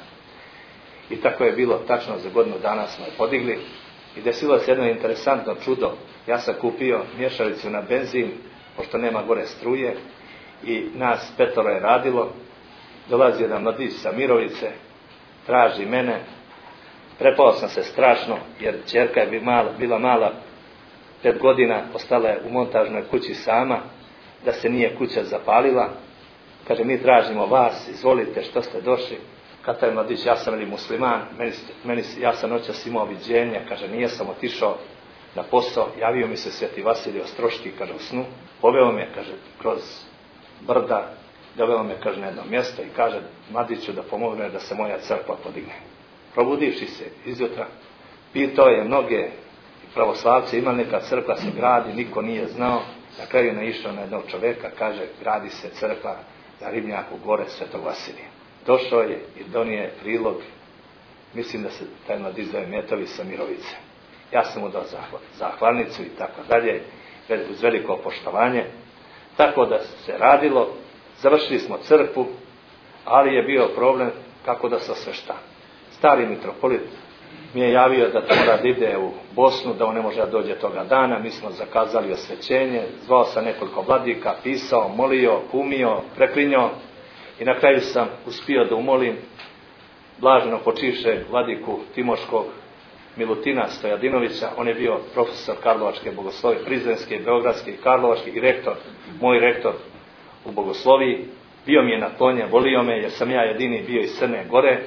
I tako je bilo, tačno za godinu dana smo je podigli. I desilo se jedno interesantno čudo. Ja sam kupio mješalicu na benzin, pošto nema gore struje, i nas petoro je radilo. Dolazi jedan mladić sa Mirovice, traži mene. Prepao sam se strašno, jer ćerka je bila mala, pet godina, ostala je u montažnoj kući sama, da se nije kuća zapalila. Kaže: mi tražimo vas, izvolite, što ste došli? Kad taj mladić: ja sam ili musliman, meni, meni, ja sam noćas imao viđenja, kaže, nije sam otišao na posao, javio mi se Sveti Vasilij Ostroški, kaže, u snu, poveo me, kaže, kroz brda, doveo me, kaže, na jedno mjesto i kaže: mladiću, da pomogne da se moja crkva podigne. Probudivši se izjutra, pitao je mnoge pravoslavce, ima neka crkva se gradi, niko nije znao. Na kraju je naišao na jednog čovjeka, kaže: gradi se crkva na Ribnjaku gore Svetog Vasilija. Došao je i donio je prilog, mislim da se taj mladić zove Metović sa Mirovice. Ja sam mu dao zahval, zahvalnicu i tako dalje, uz veliko poštovanje. Tako da se radilo, završili smo crkvu, ali je bio problem kako da se osvešta. Stari mitropolit mi je javio da to mora da ide u Bosnu, da on ne može da dođe toga dana. Mi smo zakazali osvećenje, zvao sam nekoliko vladika, pisao, molio, kumio, preklinjao. I na kraju sam uspio da umolim blaženo počivše vladiku Timoškog Milutina Stojadinovića. On je bio profesor Karlovačke bogoslovije, Prizrenske, Beogradske i Karlovačke i rektor, moj rektor u bogosloviji. Bio mi je naklonjen, volio me jer sam ja jedini bio iz Crne Gore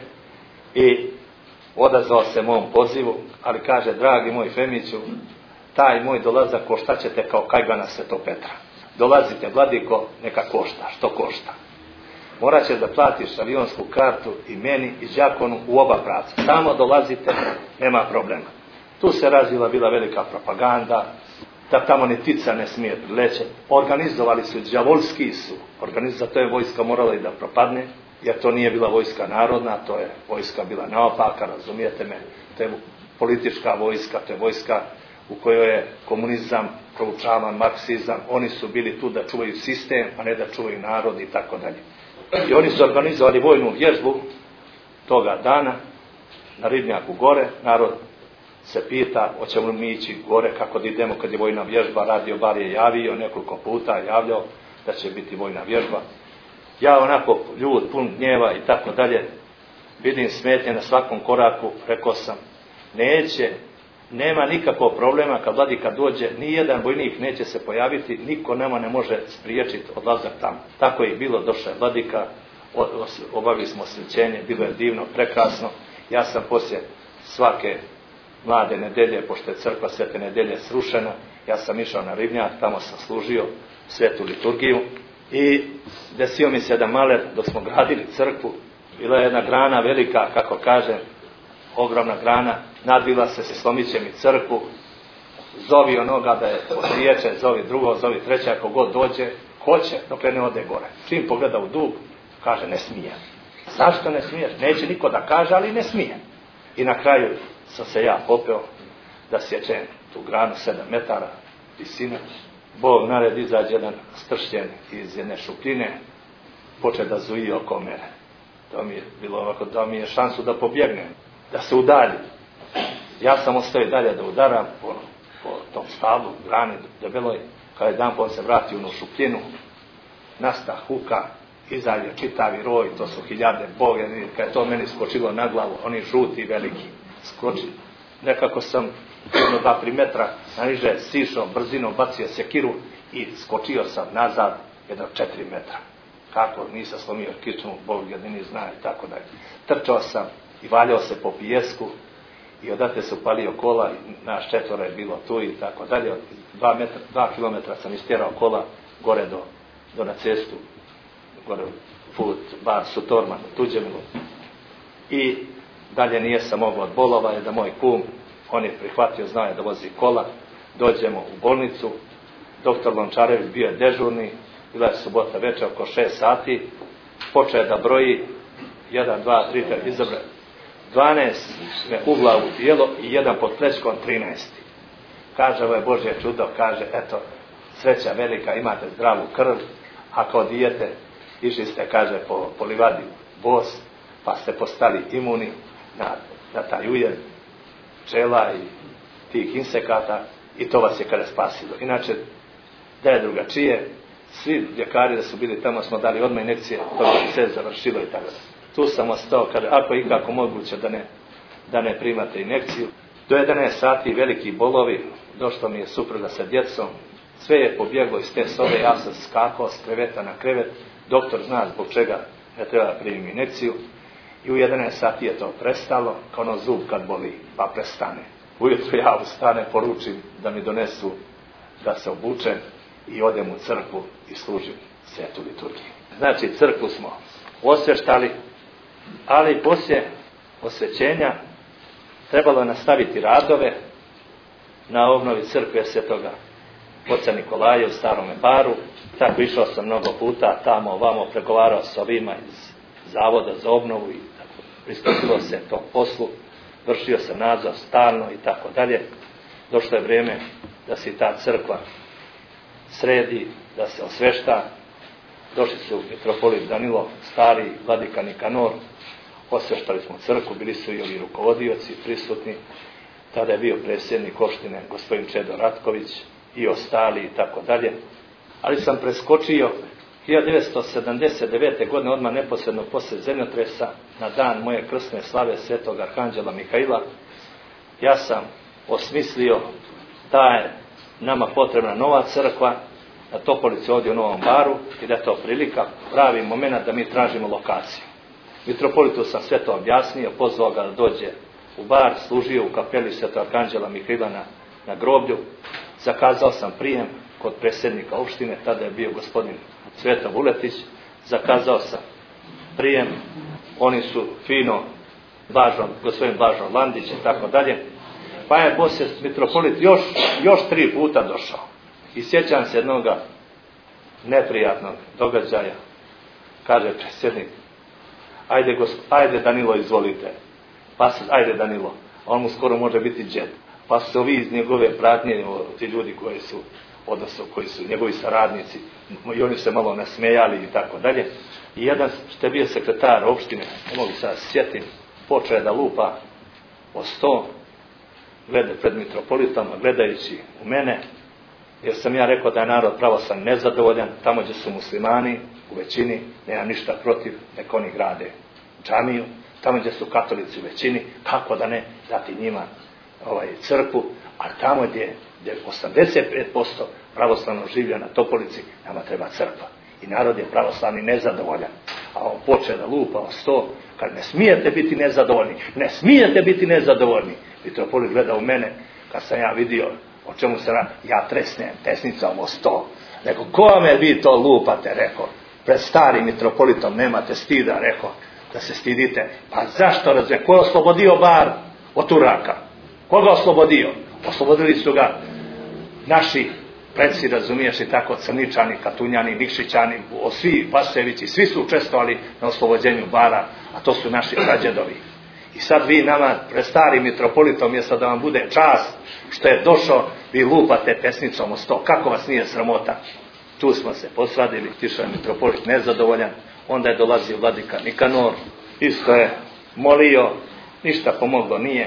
i odazvao se mom pozivu, ali kaže: dragi moj Femiću, taj moj dolazak košta ćete kao kajgana Svetog Petra. Dolazite, vladiko, neka košta, što košta. Morat ćeš da platiš avionsku kartu i meni i đakonu u oba pravca. Samo dolazite, nema problema. Tu se razvila bila velika propaganda, da tamo ni ptica ne smije prilećeti. Organizovali su, đavolski su, organizovali, to je vojska morala i da propadne, jer to nije bila vojska narodna, to je vojska bila naopaka, razumijete me, to je politička vojska, to je vojska u kojoj je komunizam proučavan, marksizam, oni su bili tu da čuvaju sistem, a ne da čuvaju narod i tako dalje. I oni su organizovali vojnu vježbu toga dana na Ribnjaku gore. Narod se pita: hoćemo mi ići gore, kako da idemo kad je vojna vježba. Radio bar je javio nekoliko puta, javljao da će biti vojna vježba. Ja onako ljud, pun gnjeva i tako dalje, vidim smetnje na svakom koraku, rekao sam: neće, nema nikakvog problema kad vladika dođe, ni jedan vojnik neće se pojaviti, niko nama ne može spriječiti odlazak tamo. Tako je bilo, došao je vladika, obavili smo osvećenje, bilo je divno, prekrasno. Ja sam poslije svake mlade nedelje, pošto je crkva Svete Nedelje srušena, ja sam išao na Ribnjak, tamo sam služio svetu liturgiju i desio mi se jedan maler dok smo gradili crkvu. Bila je jedna grana velika, kako kažem, ogromna grana, nadvila se se slomićem i crkvu, zovi onoga da je osriječe, zovi drugo, zovi treće, ako god dođe, hoće, dok ne ode gore. Čim pogleda u dug, kaže: ne smije. Zašto ne smiješ? Neće niko da kaže, ali ne smije. I na kraju sam se ja popeo da sječem tu granu sedam metara visine. Bog naredi, izađe jedan stršljen iz jedne šupljine, poče da zuji oko mene. To mi je bilo ovako, da mi je šansu da pobjegnem, da se udalji. Ja sam ostao i dalje da udaram po, po tom stablu, grani debeloj, kada je dan po se vratio u šupljinu, nasta huka, izađe čitavi roj, to su hiljade boge, kada je to meni skočilo na glavu, oni žuti veliki, skoči. Nekako sam jedno dva, tri metra naniže sišao, brzinom bacio sekiru i skočio sam nazad jedno četiri metra. Kako, nisam slomio kičmu, Bog jedini zna i tako dalje. Trčao sam i valjao se po pijesku i odate se upalio kola i naš četvora je bilo tu i tako dalje. Dva, metra, dva kilometra sam istjerao kola gore do, do na cestu, gore put, bar Sutorman, Tuđemilu. I dalje nije sam mogao od bolova, je da moj kum, on je prihvatio, znao je da vozi kola, dođemo u bolnicu, doktor Lončarević bio je dežurni, bila je subota večer oko šest sati, počeo je da broji, jedan, dva, tri, izabra, dvanaest me u glavu bijelo i jedan pod plečkom trinaest. Kaže, ovo je Božje čudo, kaže, eto, sreća velika, imate zdravu krv, a kao dijete išli ste, kaže, po, po livadi bos, pa ste postali imuni na, na taj ujed pčela i tih insekata i to vas je kada spasilo. Inače, da je drugačije, svi ljekari da su bili tamo smo dali odmah injekcije, to bi sve završilo i tako. Tu sam ostao, kada, ako je ikako moguće da ne, da ne primate injekciju. Do jedanaest sati veliki bolovi, došlo mi je supruga sa djecom, sve je pobjeglo iz te sobe, ja sam skakao s kreveta na krevet, doktor zna zbog čega ne treba primiti injekciju i u jedanaest sati je to prestalo, kao ono zub kad boli, pa prestane. Ujutro ja ustane, poručim da mi donesu da se obučem i odem u crkvu i služim svetu liturgiju. Znači, crkvu smo osveštali, ali poslije osvećenja trebalo nastaviti radove na obnovi crkve Svetoga oca Nikolaja u Starome Baru. Tako išao sam mnogo puta tamo, ovamo, pregovarao s ovima iz Zavoda za obnovu i tako pristupilo se tom poslu, vršio sam nadzor stalno i tako dalje. Došlo je vrijeme da se ta crkva sredi, da se osvešta. Došli su mitropolit Danilo, stari vladika Nikanor, osveštali smo crkvu, bili su i ovi rukovodioci prisutni, tada je bio predsjednik opštine gospodin Čedo Ratković i ostali i tako dalje. Ali sam preskočio hiljadu devetsto sedamdeset devete. godine, odmah neposredno poslije zemljotresa, na dan moje krsne slave svetog arhanđela Mihaila, ja sam osmislio da je nama potrebna nova crkva na Topolici ovdje u Novom Baru i da je to prilika, pravi moment da mi tražimo lokaciju. Mitropolitu sam sve to objasnio, pozvao ga da dođe u Bar, služio u kapeli svetog arhanđela Mihaila na, na groblju, zakazao sam prijem kod predsjednika opštine, tada je bio gospodin Cveta Vuletić, zakazao sam prijem, oni su fino, Blažo, gospodin Blažo Landić i tako dalje, pa je poslije mitropolit još, još tri puta došao. I sjećam se jednog neprijatnog događaja, kaže predsjednik, ajde, gosp, ajde Danilo, izvolite, pa se, ajde Danilo, on mu skoro može biti džed, pa su ovi iz njegove pratnje, ti ljudi koji su, odnosno koji su njegovi saradnici, i oni se malo nasmejali i tako dalje. I jedan što je bio sekretar opštine, ne mogu sad sjetim, počeo je da lupa o sto, gleda pred mitropolitom, gledajući u mene, jer sam ja rekao da je narod pravoslavni nezadovoljan, tamo gdje su muslimani u većini, nema ništa protiv, nek oni grade džamiju, tamo gdje su katolici u većini, kako da ne dati njima ovaj, crkvu, a tamo gdje, gdje osamdeset pet posto pravoslavno življa na Topolici, nama treba crkva. I narod je pravoslavni nezadovoljan. A on počeo da lupa o sto, kad ne smijete biti nezadovoljni, ne smijete biti nezadovoljni. Mitropolit gleda u mene, kad sam ja vidio o čemu se radi, ja tresnem tesnicom o sto. Rekao, kome vi to lupate, rekao, pred starim mitropolitom nemate stida, rekao, da se stidite. Pa zašto razumije, ko je oslobodio Bar od Turaka? Ko ga oslobodio? Oslobodili su ga naši preci, razumiješ, i tako Crničani, Katunjani, Nikšićani, svi Vasevići, svi su učestvovali na oslobođenju Bara, a to su naši prađedovi. I sad vi nama, pred starim mitropolitom, mjesto da vam bude čast što je došao, vi lupate pesnicom o sto. Kako vas nije sramota? Tu smo se posvadili, tišao je mitropolit nezadovoljan, onda je dolazio vladika Nikanor, isto je molio, ništa pomoglo nije.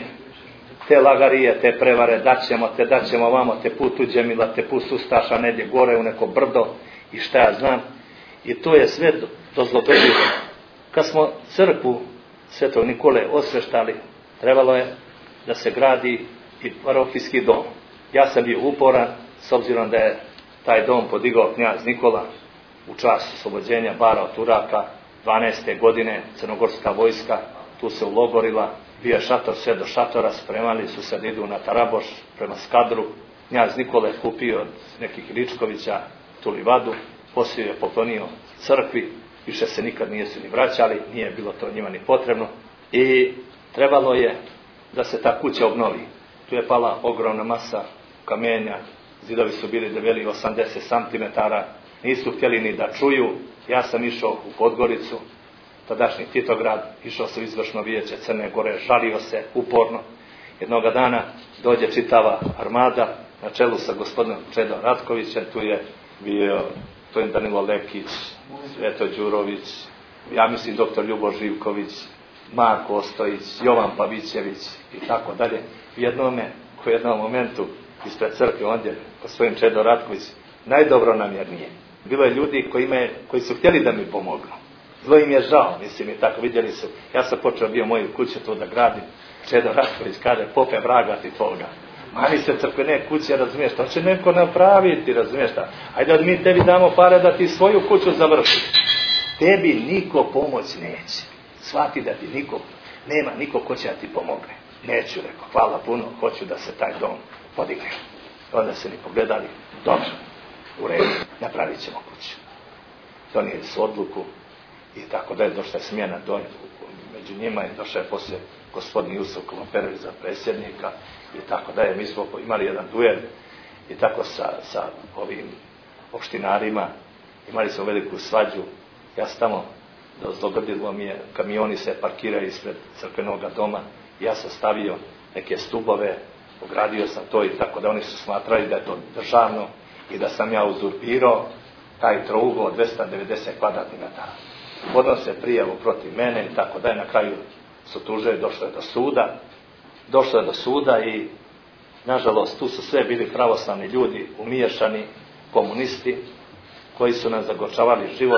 Te lagarije, te prevare, daćemo te, daćemo vamo, te put uđemila, te put ustaša negdje gore u neko brdo i šta ja znam. I to je sve dozlogrdilo. Kad smo crkvu Svetog Nikole osveštali, trebalo je da se gradi i parohijski dom. Ja sam bio uporan, s obzirom da je taj dom podigao knjaz Nikola u čast oslobođenja Bara od Turaka, dvanaeste godine, crnogorska vojska, tu se ulogorila, bio je šator, sve do šatora, spremali su se da idu na Taraboš prema Skadru. Knjaz Nikola je kupio od nekih Ličkovića tu livadu, poslije je poklonio crkvi, više se nikad nije se ni vraćali, nije bilo to njima ni potrebno i trebalo je da se ta kuća obnovi. Tu je pala ogromna masa kamenja, zidovi su bili debeli osamdeset santimetara, nisu htjeli ni da čuju. Ja sam išao u Podgoricu, tadašnji Titograd, išao sam u izvršno vijeće Crne Gore, žalio se uporno. Jednoga dana dođe čitava armada na čelu sa gospodinom Čedom Ratkovićem, tu je bio to je Danilo Lekić, Sveto Đurović, ja mislim doktor Ljubo Živković, Marko Ostojić, Jovan Pavićević i tako dalje. U jednome, u jednom momentu ispred crkve ondje, gospodin Čedo Ratković, najdobronamjernije. Bilo je ljudi koji, me, koji su htjeli da mi pomognu. Bilo im je žao, mislim i tako, vidjeli su. Ja sam počeo bio moju kuću tu da gradim. Čedo Ratković kaže, pope vraga ti toga. Mani se crkvene kuće, razumiješ, to će neko napraviti, razumiješ šta. Ajde da mi tebi damo pare da ti svoju kuću završi. Tebi niko pomoć neće. Shvati da ti niko, nema niko ko će da ti pomogne. Neću, rekao, hvala puno, hoću da se taj dom podigne. Onda se ni pogledali, dobro, u redu, napravit ćemo kuću. Donijeli su odluku i tako da je došla smjena do, među njima je došao je poslije gospodin Jusuf Kolomperović za predsjednika i tako da je. Mi smo imali jedan duel i tako sa, sa ovim opštinarima, imali smo veliku svađu. Ja sam tamo, zlogrdilo mi je, kamioni se parkiraju ispred crkvenog doma, ja sam stavio neke stubove, ogradio sam to i tako da oni su smatrali da je to državno i da sam ja uzurpirao taj trougao od dvesta devedeset kvadratnih metara. Podnose prijavu protiv mene i tako da je. Na kraju su tužili, došlo je do suda. Došlo je do suda i nažalost tu su sve bili pravoslavni ljudi, umiješani komunisti koji su nam zagorčavali život.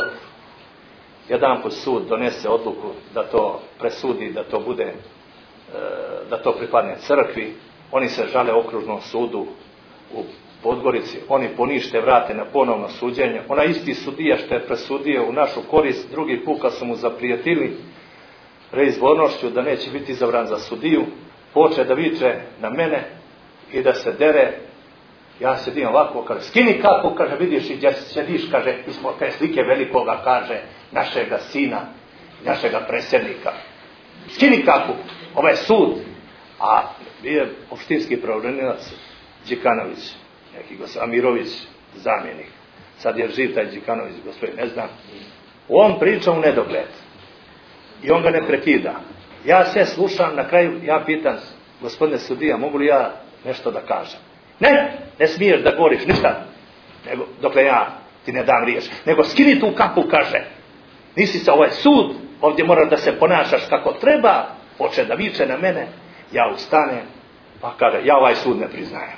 Jedan put sud donese odluku da to presudi, da to bude, da to pripadne crkvi. Oni se žale okružnom sudu u Podgorici, oni ponište, vrate na ponovno suđenje. Ona isti sudija što je presudio u našu korist, drugi put kad su mu zaprijetili reizbornošću da neće biti izabran za sudiju, poče da viče na mene i da se dere. Ja sedim ovako, kaže, skini kapu, kaže, vidiš i gdje sediš, kaže, ispod te slike velikoga, kaže, našega sina, našega predsjednika. Skini kapu, ovaj sud. A bio je opštinski pravobranilac Đikanović, neki gospodin Amirović, zamjenik. Sad je živ taj Đikanović, gospodin, ne znam. On priča u nedogled. I on ga ne prekida. Ja sve slušam, na kraju ja pitam, gospodine sudija, mogu li ja nešto da kažem? Ne, ne smiješ da govoriš ništa, nego, dokle ja ti ne dam riječ. Nego skini tu kapu, kaže. Nisi se ovaj sud, ovdje moraš da se ponašaš kako treba. Hoće da viče na mene, ja ustanem, pa kaže, ja ovaj sud ne priznajem.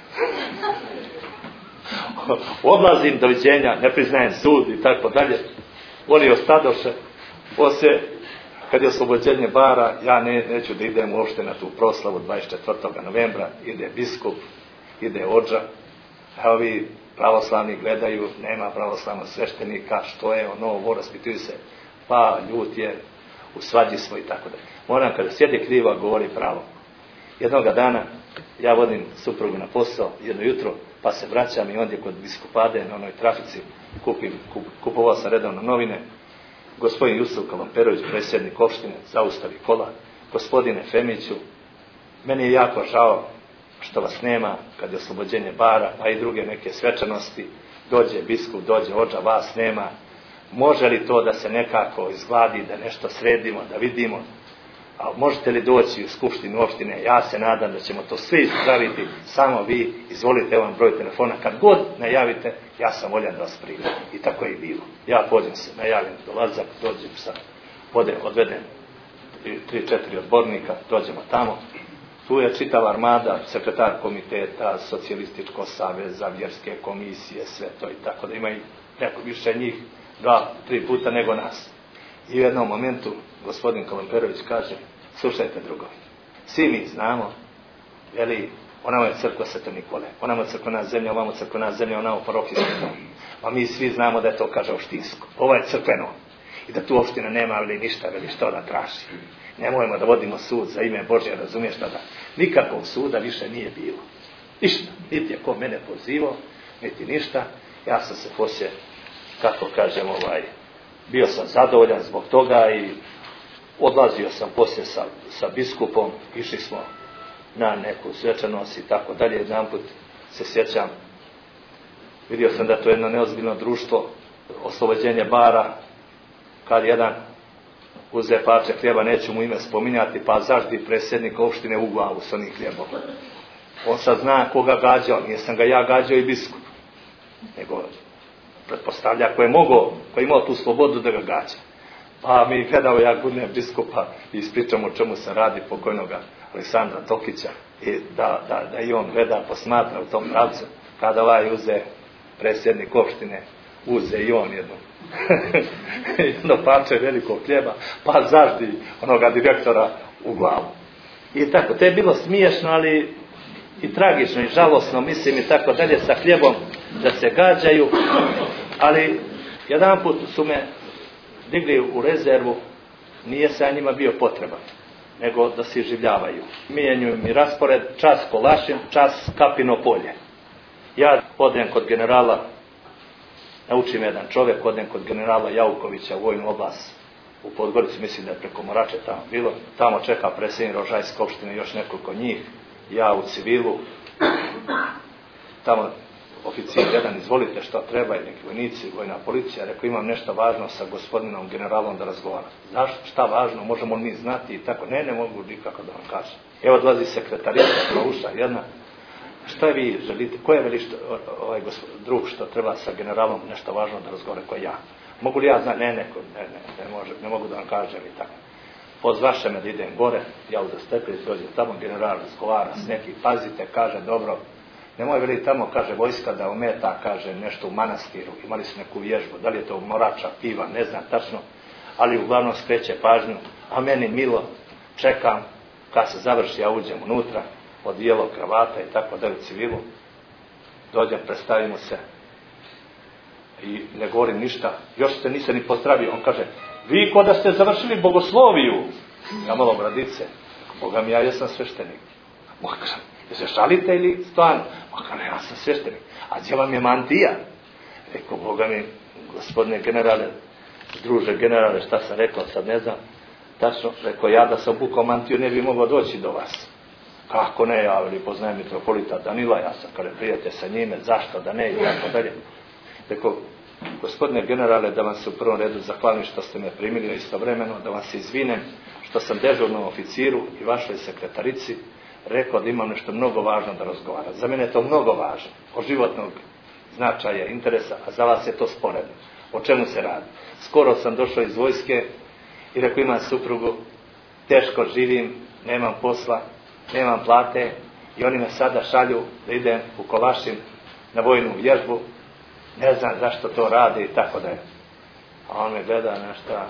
Odlazim, doviđenja, ne priznajem sud i tako dalje. Oni ostadoše. Poslije, kad je oslobođenje Bara, ja ne, neću da idem uopšte na tu proslavu dvadeset četvrtog novembra, ide biskup, ide odža. A ovi pravoslavni gledaju, nema pravoslavnog sveštenika, što je ono, ovo, raspituju se, pa ljut je, u svađi smo i tako dalje. Moram, kada sjedi krivo, govori pravo. Jednoga dana ja vodim suprugu na posao, jedno jutro, pa se vraćam i ondje kod biskupade na onoj trafici kupim, kup, kupovao sam redovno novine. Gospodin Jusuf Kolomperović, predsjednik opštine, zaustavi kola. Gospodine Femiću, meni je jako žao što vas nema kad je oslobođenje Bara, pa i druge neke svečanosti. Dođe biskup, dođe odža, vas nema. Može li to da se nekako izgladi, da nešto sredimo, da vidimo? A možete li doći u skupštinu opštine? Ja se nadam da ćemo to sve ispraviti. Samo vi izvolite vam broj telefona. Kad god najavite, ja sam voljan da vas primim. I tako je i bilo. Ja pođem se, najavim dolazak, dođem sa, odvedem tri, četiri odbornika, dođemo tamo. Tu je čitava armada, sekretar komiteta, socijalističkog saveza, vjerske komisije, sve to i tako da imaju neko više njih dva, tri puta nego nas. I u jednom momentu gospodin Kalemperović kaže, slušajte drugovi, svi mi znamo, jeli, onamo je crkva Svetog Nikole, onamo je crkvena zemlja, ovamo crkvena zemlja, onamo parohijski dom. A mi svi znamo da je to, kaže, opštinsko. Ovo je crkveno. I da tu opština nema ali ništa, veli što da traži. Nemojmo da vodimo sud za ime Božje, razumiješ da da. Nikakvog suda više nije bilo. Ništa. Niti je ko mene pozivao, niti ništa. Ja sam se poslije, kako kažem, ovaj, bio sam zadovoljan zbog toga i odlazio sam poslije sa, sa biskupom, išli smo na neku svečanost i tako dalje. Jedan put se sjećam, vidio sam da to je jedno neozbiljno društvo, oslobođenje bara, kad jedan uze parče hljeba, neću mu ime spominjati, pa zaždi predsjednik opštine u glavu s onim hljebom. On sad zna koga gađao, nisam ga ja gađao i biskup, nego pretpostavlja ko je mogao, ko je imao tu slobodu da ga gađa. Pa mi gledao ja gurnem biskupa i ispričam o čemu se radi pokojnoga Aleksandra Tokića i da, da, da i on gleda, posmatra u tom pravcu. Kada ovaj uze predsjednik opštine, uze i on jedno jedno parče velikog hljeba, pa zaždi onoga direktora u glavu. I tako, to je bilo smiješno, ali i tragično i žalosno, mislim, i tako dalje, sa hljebom da se gađaju, ali jedan put su me digli u rezervu, nije se ja njima bio potreban, nego da se življavaju. Mijenjuju mi raspored, čas Kolašin, čas Kapino polje. Ja odem kod generala, naučim jedan čovjek, odem kod generala Jaukovića u vojnu oblast u Podgorici, mislim da je preko Morače tamo bilo. Tamo čeka predsjednik Rožajske opštine, još nekoliko njih, ja u civilu. Tamo oficir jedan, izvolite što treba, i neki vojnici, vojna policija, rekao imam nešto važno sa gospodinom generalom da razgovaram. Znaš šta važno, možemo mi znati i tako, ne, ne mogu nikako da vam kažem. Evo odlazi sekretarica, Klauša jedna, šta vi želite, ko je veli što, ovaj gospod, drug što treba sa generalom nešto važno da razgovara ko ja. Mogu li ja znati, ne, ne, ne, ne, ne, može, ne mogu da vam kažem i tako. Pozvaše me da idem gore, ja uzem stepenicu, dođem tamo, general razgovara s nekim, pazite, kaže, dobro, nemoj veli tamo, kaže, vojska da ometa, kaže, nešto u manastiru, imali su neku vježbu, da li je to Morača, piva, ne znam tačno, ali uglavnom skreće pažnju, a meni milo, čekam, kad se završi, ja uđem unutra, odijelo, kravata i tako dalje, civilu, dođem, predstavimo se i ne govorim ništa, još se nisam ni pozdravio, on kaže, vi ko da ste završili bogosloviju, ja malo bradice, Boga mi, ja jesam sveštenik. Moga kažem, se šalite ili stvarno? Moga mi, ja sam sveštenik. A gdje vam je mantija? Rekao, Boga mi, gospodine generale, druže generale, šta sam rekao, sad ne znam. Tačno, rekao, ja da sam obukao mantiju ne bi mogao doći do vas. Kako ne, ja veli, poznajem mitropolita Danila, ja sam kada prijatelj sa njime, zašto da ne, i tako dalje. Rekao, gospodine generale, da vam se u prvom redu zahvalim što ste me primili istovremeno, da vam se izvinem što sam dežurnom oficiru i vašoj sekretarici rekao da imam nešto mnogo važno da razgovaram. Za mene je to mnogo važno, od životnog značaja, interesa, a za vas je to sporedno. O čemu se radi? Skoro sam došao iz vojske i rekao, imam suprugu, teško živim, nemam posla, nemam plate i oni me sada šalju da idem u Kolašin na vojnu vježbu, ne znam zašto to radi i tako da je. A on me gleda na šta,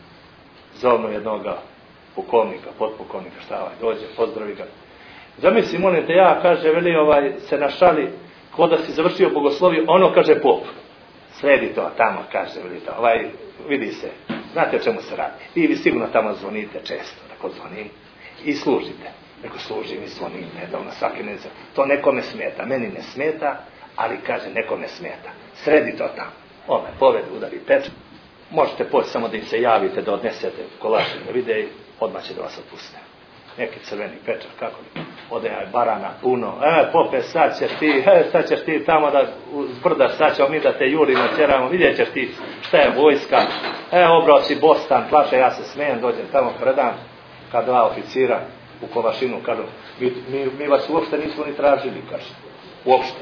zovnu jednoga pukovnika, potpukovnika, šta ovaj, dođe, pozdravi ga. Zamisli, molim te, ja, kaže, veli, ovaj, se našali, ko da si završio bogosloviju, ono, kaže, pop. Sredi to, tamo, kaže, veli, to, ovaj, vidi se, znate o čemu se radi. Vi, vi sigurno tamo zvonite često, tako zvonim, i služite. Neko služim i zvonim, ne da ona svaki ne zna. To nekome smeta, meni ne smeta, ali, kaže, nekome smeta. Sredi to tamo. Ome, povede, udari pečat. Možete poći samo da im se javite, da odnesete Kolašin, da vide i odmah će da vas otpuste. Neki crveni pečat, kako li? Ode aj barana puno. E, pope, sad ćeš ti, e, sad ćeš ti tamo da zbrdaš, sad ćemo mi da te jurimo, tjeramo, vidjet ćeš ti šta je vojska. E, obrao si Bostan, plaše, ja se smijem, dođem tamo, predam, kad dva oficira u Kolašinu, kažu, mi, mi, mi vas uopšte nismo ni tražili, kaže, uopšte.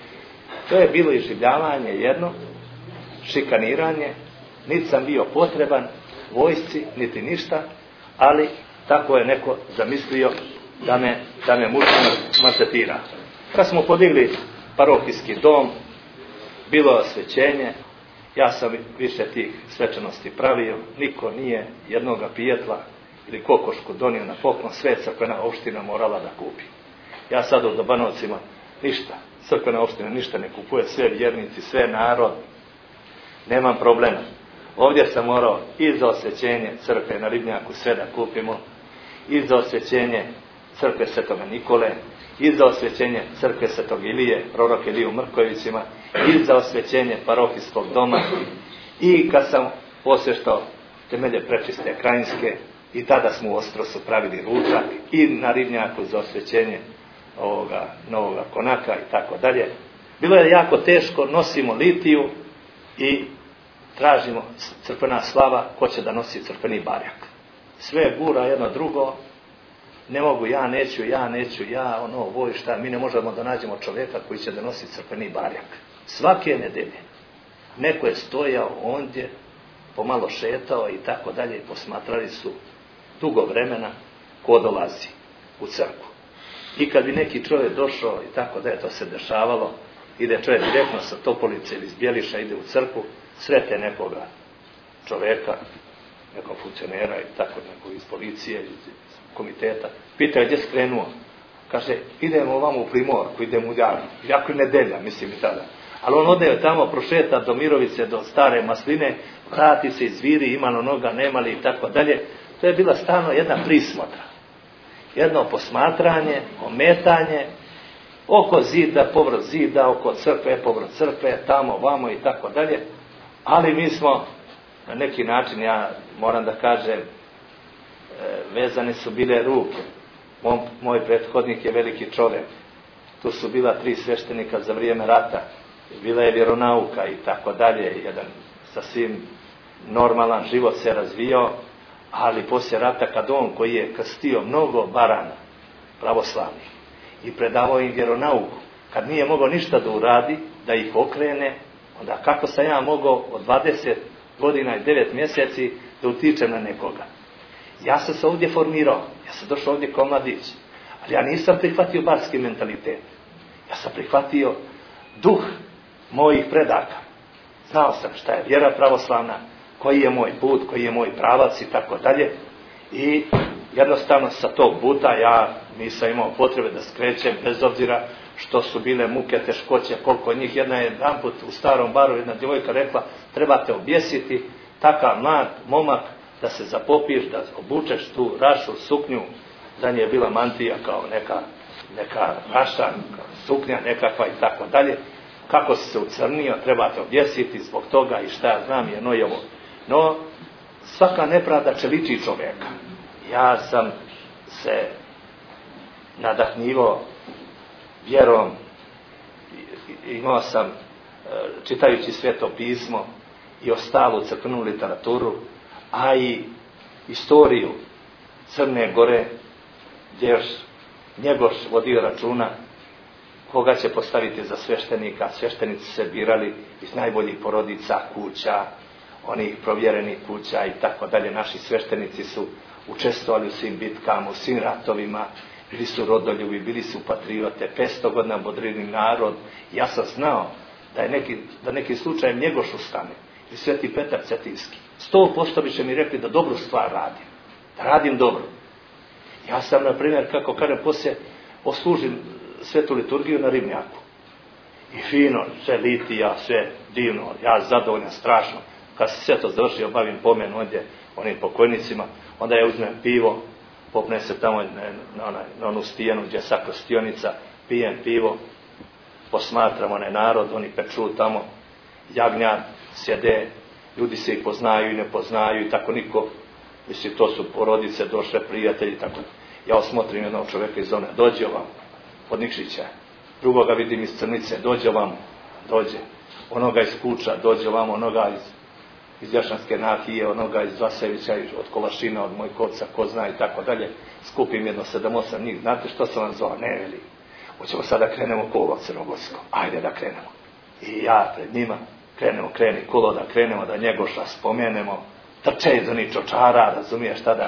To je bilo iživljavanje jedno, šikaniranje, niti sam bio potreban vojsci, niti ništa, ali tako je neko zamislio da me, da me muči maltretira. Kad smo podigli parohijski dom, bilo je osvećenje, ja sam više tih svečanosti pravio, niko nije jednoga pijetla ili kokošku donio na poklon, sve crkvena opština morala da kupi. Ja sad u Dobanovcima ništa, crkvena opština ništa ne kupuje, sve vjernici, sve narod, nemam problema. Ovdje sam morao i za osvećenje crkve na Ribnjaku sve da kupimo, i za osvećenje crkve Svetoga Nikole, i za osvećenje crkve Svetog Ilije, prorok Ilije u Mrkovićima, i za osvećenje parohijskog doma, i kad sam posveštao temelje Prečiste Krajinske, i tada smo u Ostrosu pravili ručak, i na Ribnjaku za osvećenje ovoga novoga konaka i tako dalje. Bilo je jako teško, nosimo litiju i tražimo crkvena slava, ko će da nosi crkveni barjak. Sve gura jedno drugo, ne mogu, ja neću, ja neću, ja, ono, voj, šta, mi ne možemo da nađemo čovjeka koji će da nosi crkveni barjak. Svake nedelje neko je stojao ondje, pomalo šetao i tako dalje, i posmatrali su dugo vremena ko dolazi u crkvu. I kad bi neki čovjek došao i tako da je to se dešavalo, ide čovjek direktno sa Topolice ili iz Bjeliša, ide u crkvu, srete nekoga čovjeka, nekog funkcionera i tako, nekog iz policije, iz komiteta, pita gdje skrenuo. Kaže, idemo ovamo u Primorku, idemo u Ljavu, jako je nedelja, mislim i tada. Ali on ode tamo, prošeta do Mirovice, do Stare Masline, vrati se, izviri, imalo noga, nemali i tako dalje. To je bila stalno jedna prismotra. Jedno posmatranje, ometanje, oko zida, povrh zida, oko crkve, povrh crkve, tamo, vamo i tako dalje. Ali mi smo, na neki način, ja moram da kažem, vezane su bile ruke. Moj prethodnik je veliki čovjek. Tu su bila tri sveštenika za vrijeme rata. Bila je vjeronauka i tako dalje. Jedan sasvim normalan život se razvijao, ali poslije rata kad on koji je krstio mnogo barana pravoslavnih i predavao im vjeronauku, kad nije mogao ništa da uradi, da ih okrene, onda kako sam ja mogao od dvadeset godina i devet mjeseci da utičem na nekoga? Ja sam se ovdje formirao, ja sam došao ovdje kao mladić, ali ja nisam prihvatio barski mentalitet. Ja sam prihvatio duh mojih predaka. Znao sam šta je vjera pravoslavna, koji je moj put, koji je moj pravac i tako dalje. I jednostavno sa tog puta ja nisam imao potrebe da skrećem, bez obzira što su bile muke, teškoće, koliko njih. Jedna je jedanput u starom baru, jedna djevojka rekla, trebate objesiti takav mlad momak da se zapopiš, da obučeš tu rašu, suknju. Za nje je bila mantija kao neka, neka raša, suknja nekakva i tako dalje. Kako si se ucrnio, trebate objesiti zbog toga i šta ja znam je nojevo. No, svaka nepravda čeliči čovjeka. Ja sam se nadahnjivao vjerom, imao sam, čitajući Sveto pismo i ostalu crkvenu literaturu, a i istoriju Crne Gore, gdje još Njegoš vodio računa koga će postaviti za sveštenika. Sveštenici se birali iz najboljih porodica, kuća, onih provjerenih kuća i tako dalje. Naši sveštenici su učestvovali u svim bitkama, u svim ratovima, bili su rodoljubi, bili su patriote, petsto godina bodrili narod. Ja sam znao da je neki, da neki slučaj Njegoš ustane i Sveti Petar Cetinski. Sto posto bi će mi rekli da dobru stvar radim, da radim dobro. Ja sam, na primjer, kako kažem, poslije oslužim svetu liturgiju na Ribnjaku. I fino, sve litija, sve divno, ja zadovoljan, strašno. Kad se sve to završi, obavim pomen ondje onim pokojnicima, onda ja uzmem pivo, popne se tamo na, na, onaj, na onu stijenu gdje je sakrostionica, pijem pivo, posmatram onaj narod, oni peču tamo, jagnjad, sjede, ljudi se i poznaju i ne poznaju i tako niko, mislim, to su porodice, došle prijatelji, tako. Ja osmotrim jednog čovjeka iz zone, dođe ovam, od Nikšića, drugoga vidim iz Crnice, dođe ovam, dođe, onoga iz Kuča, dođe ovam, onoga iz, iz Jašanske Nahije, onoga iz Vasevića, od Kolašina, od Mojkovca, ko zna i tako dalje, skupim jedno sedam osam njih, znate što sam vam zvao, ne veli, hoćemo sada krenemo kolo Crnogorsko, ajde da krenemo. I ja pred njima, krenemo, kreni kolo, da krenemo, da Njegoša spomenemo, trče iz onih čočara, razumiješ tada,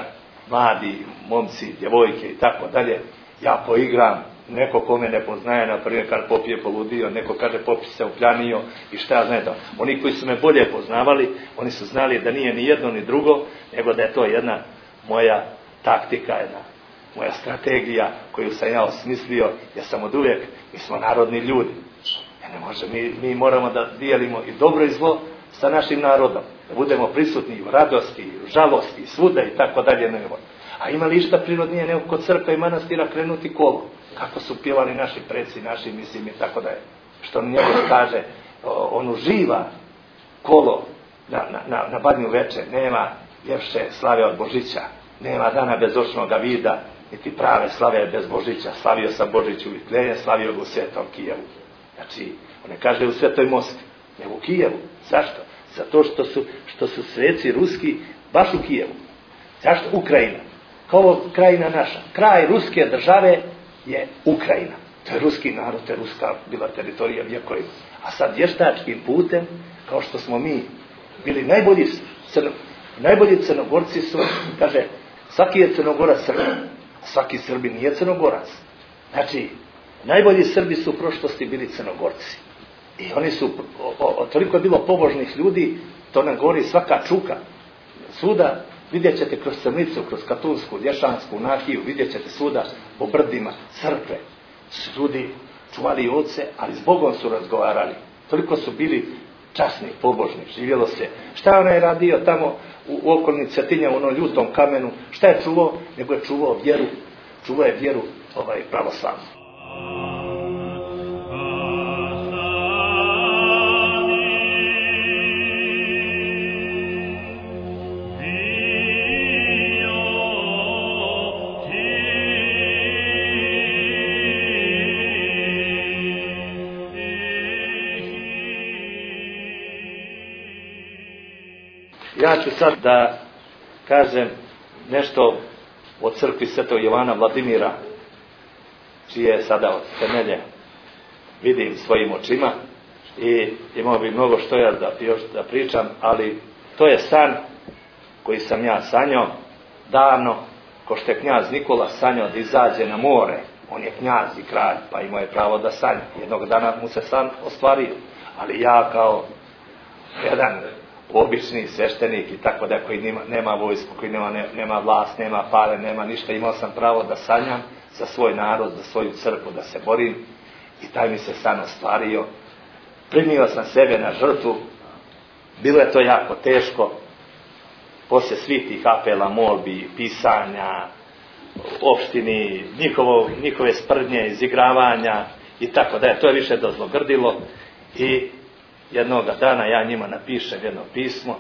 mladi momci, djevojke i tako dalje, ja poigram, neko ko me ne poznaje, na primjer kad pop je poludio, neko kaže pop se upljanio i šta ja znam. Oni koji su me bolje poznavali, oni su znali da nije ni jedno ni drugo, nego da je to jedna moja taktika, jedna moja strategija koju sam ja osmislio, jer sam od uvijek, mi smo narodni ljudi. Ne može, mi, mi moramo da dijelimo i dobro i zlo sa našim narodom, da budemo prisutni u radosti, u žalosti, svuda i tako dalje. A ima li išta prirodnije nego kod crkve i manastira krenuti kolo? Kako su pjevali naši preci, naši mislim i tako dalje. Što njegov kaže, on uživa kolo na, na, na, na badnju večer, nema ljepše slave od Božića, nema dana bez očnoga vida, niti prave slave bez Božića. Slavio sam Božić u Vitleje, slavio ga u Svetom Kijevu. Znači, on ne kaže u Svetoj Moskvi, nego u Kijevu. Zašto? Zato što su, što su sveci ruski baš u Kijevu. Zašto? Ukrajina. Kao krajina naša. Kraj ruske države je Ukrajina. To je ruski narod, to je ruska bila teritorija vjekovima. A sad vještačkim putem, kao što smo mi bili najbolji, crno, najbolji Crnogorci su, kaže, svaki je Crnogorac Srbin, a svaki Srbin nije Crnogorac. Znači, najbolji Srbi su u prošlosti bili Crnogorci. I oni su, o, o, toliko je bilo pobožnih ljudi, to nam govori svaka čuka. Svuda vidjet ćete kroz Crnicu, kroz Katunsku, Lješansku, Nakiju, vidjet ćete svuda po brdima crkve. Su ljudi čuvali oce, ali s Bogom su razgovarali. Toliko su bili časni, pobožni, živjelo se. Šta on je radio tamo u, u okolini Cetinja, u onom ljutom kamenu? Šta je čuvao? Nego je čuvao vjeru, čuvao je vjeru ovaj, pravoslavnu. Ja ću sad da kažem nešto o crkvi Svetog Jovana Vladimira, čije sada od temelje vidim svojim očima i imao bi mnogo što ja da, još da pričam, ali to je san koji sam ja sanjao davno, ko što je knjaz Nikola sanjao da izađe na more. On je knjaz i kralj, pa imao je pravo da sanja. Jednog dana mu se san ostvario, ali ja kao jedan obični sveštenik i tako da, koji nema, nema vojsku, koji nema, ne, nema vlast, nema pare, nema ništa, imao sam pravo da sanjam za svoj narod, za svoju crkvu, da se borim i taj mi se san ostvario. Primio sam sebe na žrtvu, bilo je to jako teško, poslije svih tih apela, molbi, pisanja, opštini, njihovo, njihove sprdnje, izigravanja i tako da je to više dozlogrdilo i jednog dana ja njima napišem jedno pismo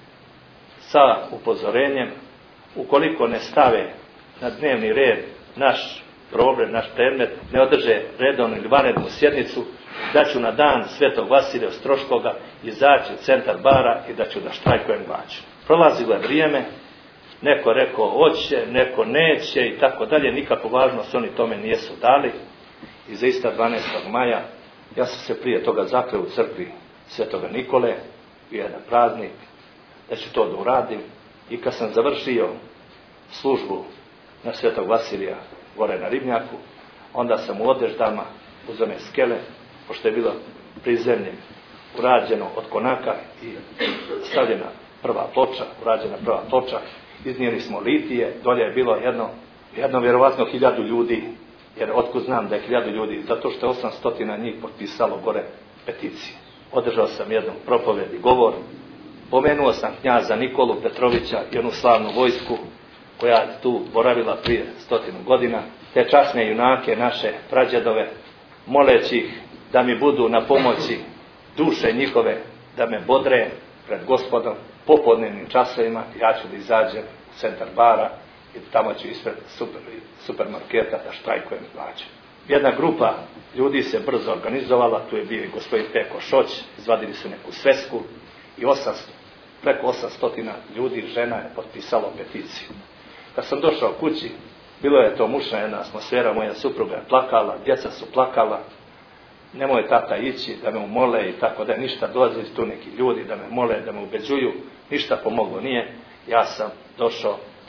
sa upozorenjem, ukoliko ne stave na dnevni red naš problem, naš predmet, ne održe redovnu ili vanrednu sjednicu, da ću na dan Svetog Vasilija Ostroškoga izaći u centar bara i da ću da štrajkujem glađu. Prolazilo je vrijeme, neko rekao hoće, neko neće i tako dalje, nikako važnost oni tome nijesu dali i zaista dvanaestog maja ja sam se prije toga zakleo u crkvi Svetoga Nikole, bio jedan praznik, da ću to da uradim i kad sam završio službu na Svetog Vasilija gore na Ribnjaku, onda sam u odeždama uz one skele, pošto je bilo prizemlje urađeno od konaka i stavljena prva ploča, urađena prva ploča, iznijeli smo litije, dolje je bilo jedno, jedno vjerovatno hiljadu ljudi, jer otkud znam da je hiljadu ljudi, zato što je osamstotina njih potpisalo gore peticiju. Održao sam jednu propoved i govor, pomenuo sam knjaza Nikolu Petrovića i onu slavnu vojsku koja je tu boravila prije stotinu godina, te časne junake naše prađedove, moleći ih da mi budu na pomoći duše njihove, da me bodre pred Gospodom popodnevnim časovima, ja ću da izađem u centar bara i tamo ću ispred super, supermarketa da štrajkujem glađu. Jedna grupa ljudi se brzo organizovala, tu je bio i gospodin Peko Šoć, izvadili su neku svesku i osamsto, preko osamstotina ljudi, žena je potpisalo peticiju. Kad sam došao kući, bilo je to mučna jedna atmosfera, moja supruga je plakala, djeca su plakala, nemoj tata ići da me umole i tako da ništa, dolaze tu neki ljudi da me mole, da me ubeđuju, ništa pomoglo nije. Ja sam došao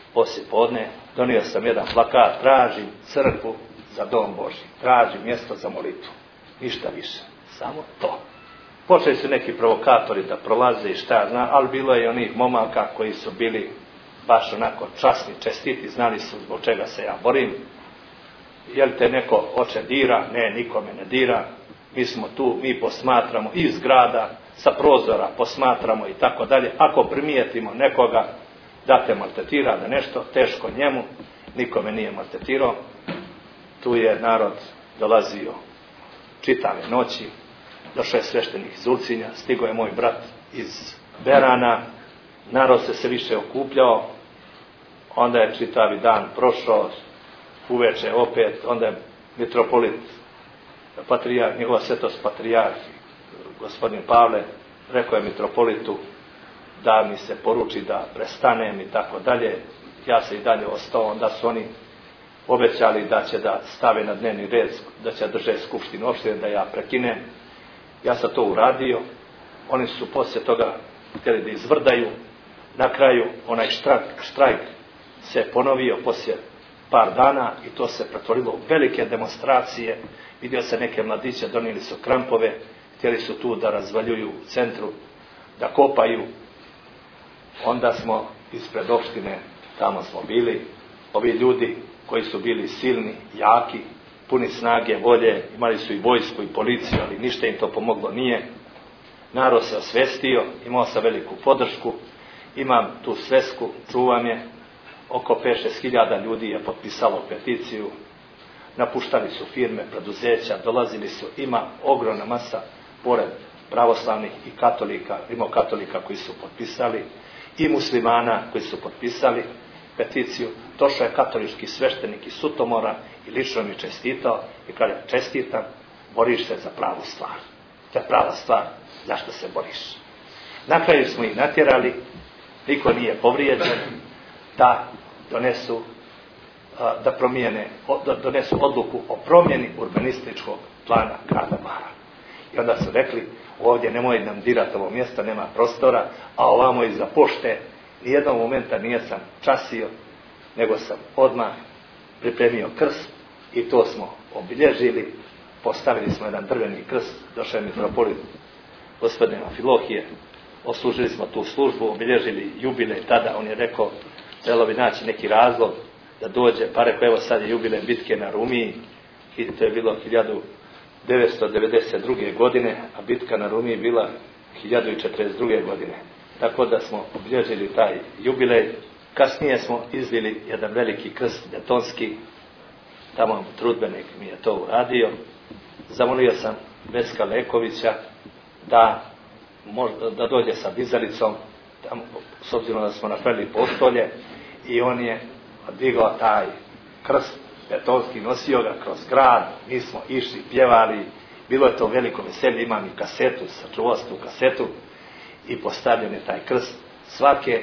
poslije podne, donio sam jedan plakat, tražim crkvu za dom Božji, tražim mjesto za molitvu, ništa više, samo to. Počeli su neki provokatori da prolaze i šta zna, ali bilo je i onih momaka koji su bili baš onako časni, čestiti, znali su zbog čega se ja borim. Jel te neko oče dira? Ne, nikome ne dira. Mi smo tu, mi posmatramo iz grada, sa prozora posmatramo i tako dalje. Ako primijetimo nekoga da te maltretira, da nešto teško njemu, nikome nije maltretirao. Tu je narod dolazio čitave noći, došao je sveštenik iz Ulcinja, stigao je moj brat iz Berana, narod se se više okupljao, onda je čitavi dan prošao, uveče opet, onda je mitropolit, patrijarh, njegova svetost patrijarh, gospodin Pavle, rekao je mitropolitu da mi se poruči da prestanem i tako dalje. Ja se i dalje ostao, onda su oni obećali da će da stave na dnevni red, da će drže skupštinu opštine, da ja prekinem. Ja sam to uradio, oni su poslije toga htjeli da izvrdaju, na kraju onaj štrajk, štrajk se ponovio poslije par dana i to se pretvorilo u velike demonstracije. Vidio se neke mladiće, donijeli su krampove, htjeli su tu da razvaljuju u centru, da kopaju. Onda smo ispred opštine, tamo smo bili, ovi ljudi koji su bili silni, jaki, puni snage, volje, imali su i vojsku i policiju, ali ništa im to pomoglo nije. Narod se osvestio, imao sam veliku podršku, imam tu svesku, čuvam je, oko pet šest hiljada ljudi je potpisalo peticiju, napuštali su firme, preduzeća, dolazili su, ima ogromna masa, pored pravoslavnih i katolika, rimokatolika koji su potpisali, i muslimana koji su potpisali peticiju. Došao je katolički sveštenik iz Sutomora i lično mi čestitao i kaže, čestitam, boriš se za pravu stvar. To je prava stvar, zašto se boriš. Na kraju smo ih natjerali, niko nije povrijeđen, da donesu da promijene, da donesu odluku o promjeni urbanističkog plana grada Bara. I onda su rekli, ovdje nemoj nam dirati ovo mjesto, nema prostora, a ovamo iza pošte nijednog momenta nijesam časio, nego sam odmah pripremio krst i to smo obilježili, postavili smo jedan drveni krst, došao je mitropolit gospodina Filohije, oslužili smo tu službu, obilježili jubilej tada, on je rekao, trebalo bi naći neki razlog da dođe, pa rekao, evo sad je jubilej bitke na Rumiji, i to je bilo hiljadu devetsto devedeset druge. godine, a bitka na Rumiji bila hiljadu četrdeset druge. godine. Tako da smo obilježili taj jubilej. Kasnije smo izvili jedan veliki krst betonski, tamo trudbenik mi je to uradio. Zamolio sam Veska Lekovića da, možda, da dođe sa dizalicom, tamo, s obzirom da smo napravili postolje, i on je digao taj krst betonski, nosio ga kroz grad, mi smo išli, pjevali, bilo je to veliko veselje, imam i kasetu, sačuvao sam tu kasetu i postavljen je taj krst. Svake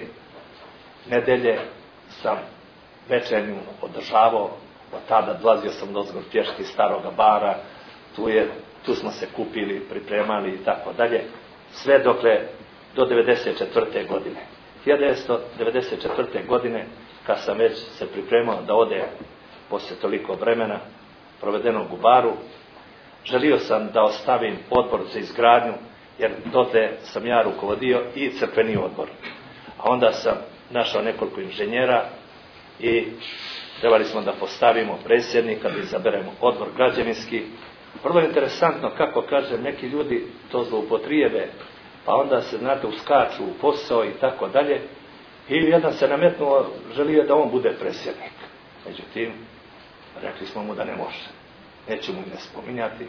nedelje sam večernju održavao, od tada dolazio sam do Ozgor pješke iz Staroga Bara, tu, je, tu smo se kupili, pripremali i tako dalje, sve dokle do devedeset četvrte. godine. hiljadu devetsto devedeset četvrte. godine, kad sam već se pripremao da ode poslije toliko vremena provedenog u Baru, želio sam da ostavim odbor za izgradnju, jer dotle sam ja rukovodio i crkveni odbor. A onda sam našao nekoliko inženjera i trebali smo da postavimo predsjednika, da izaberemo odbor građevinski. Vrlo interesantno kako, kažem, neki ljudi to zloupotrijebe, pa onda se, znate, uskaču u posao i tako dalje. I jedan se nametnuo, želio da on bude predsjednik. Međutim, rekli smo mu da ne može. Nećemo mu ne spominjati.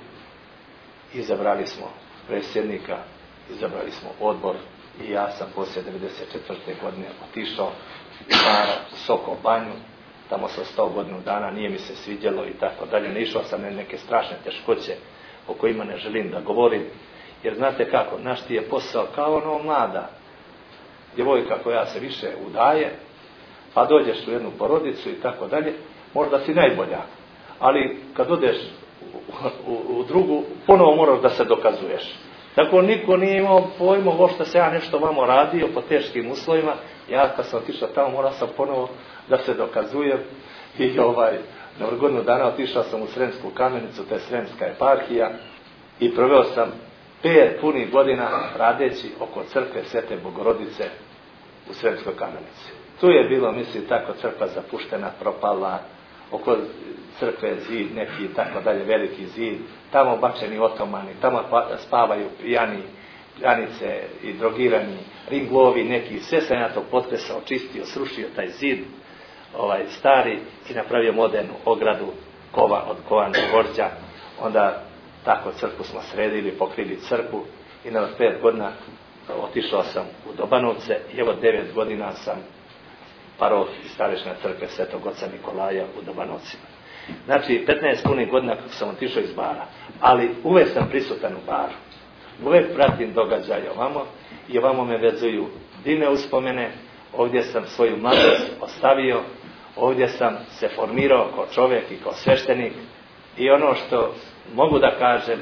Izabrali smo predsjednika, izabrali smo odbor i ja sam poslije devedeset četvrte. godine otišao u Bara, u Soko banju, tamo sam stao godinu dana, nije mi se svidjelo i tako dalje. Ne išao sam na neke strašne teškoće o kojima ne želim da govorim, jer znate kako, naš ti je posao kao ono mlada djevojka koja se više udaje, pa dođeš u jednu porodicu i tako dalje, možda si najbolja, ali kad odeš u, u, u drugu, ponovo moraš da se dokazuješ. Tako niko nije imao pojma ovo što se ja nešto vamo radio po teškim uslovima, Ja kad sam otišao tamo, morao sam ponovo da se dokazujem i ovaj, na godinu dana otišao sam u Sremsku Kamenicu, to je Sremska eparhija, i proveo sam pet punih godina radeći oko crkve Svete Bogorodice u Sremskoj Kamenici. Tu je bilo, mislim, tako crkva zapuštena, propala, oko crkve zid neki, tako dalje, veliki zid, tamo bačeni otomani, tamo spavaju pijani, pijanice i drogirani, ringlovi neki, sve sam ja to potkresao, čistio, srušio taj zid, ovaj stari, i napravio modernu ogradu kova od kovanog gvožđa. Onda tako crkvu smo sredili, pokrili crkvu i na pet godina otišao sam u Dobanovce i evo devet godina sam paroh iz starešne crkve Svetog oca Nikolaja u Dobanovcima. Znači, petnaest punih godina kako sam otišao iz Bara, ali uvek sam prisutan u Baru. Uvek pratim događaje ovamo i ovamo me vezuju divne uspomene. Ovdje sam svoju mladost ostavio, ovdje sam se formirao kao čovjek i kao sveštenik, i ono što mogu da kažem,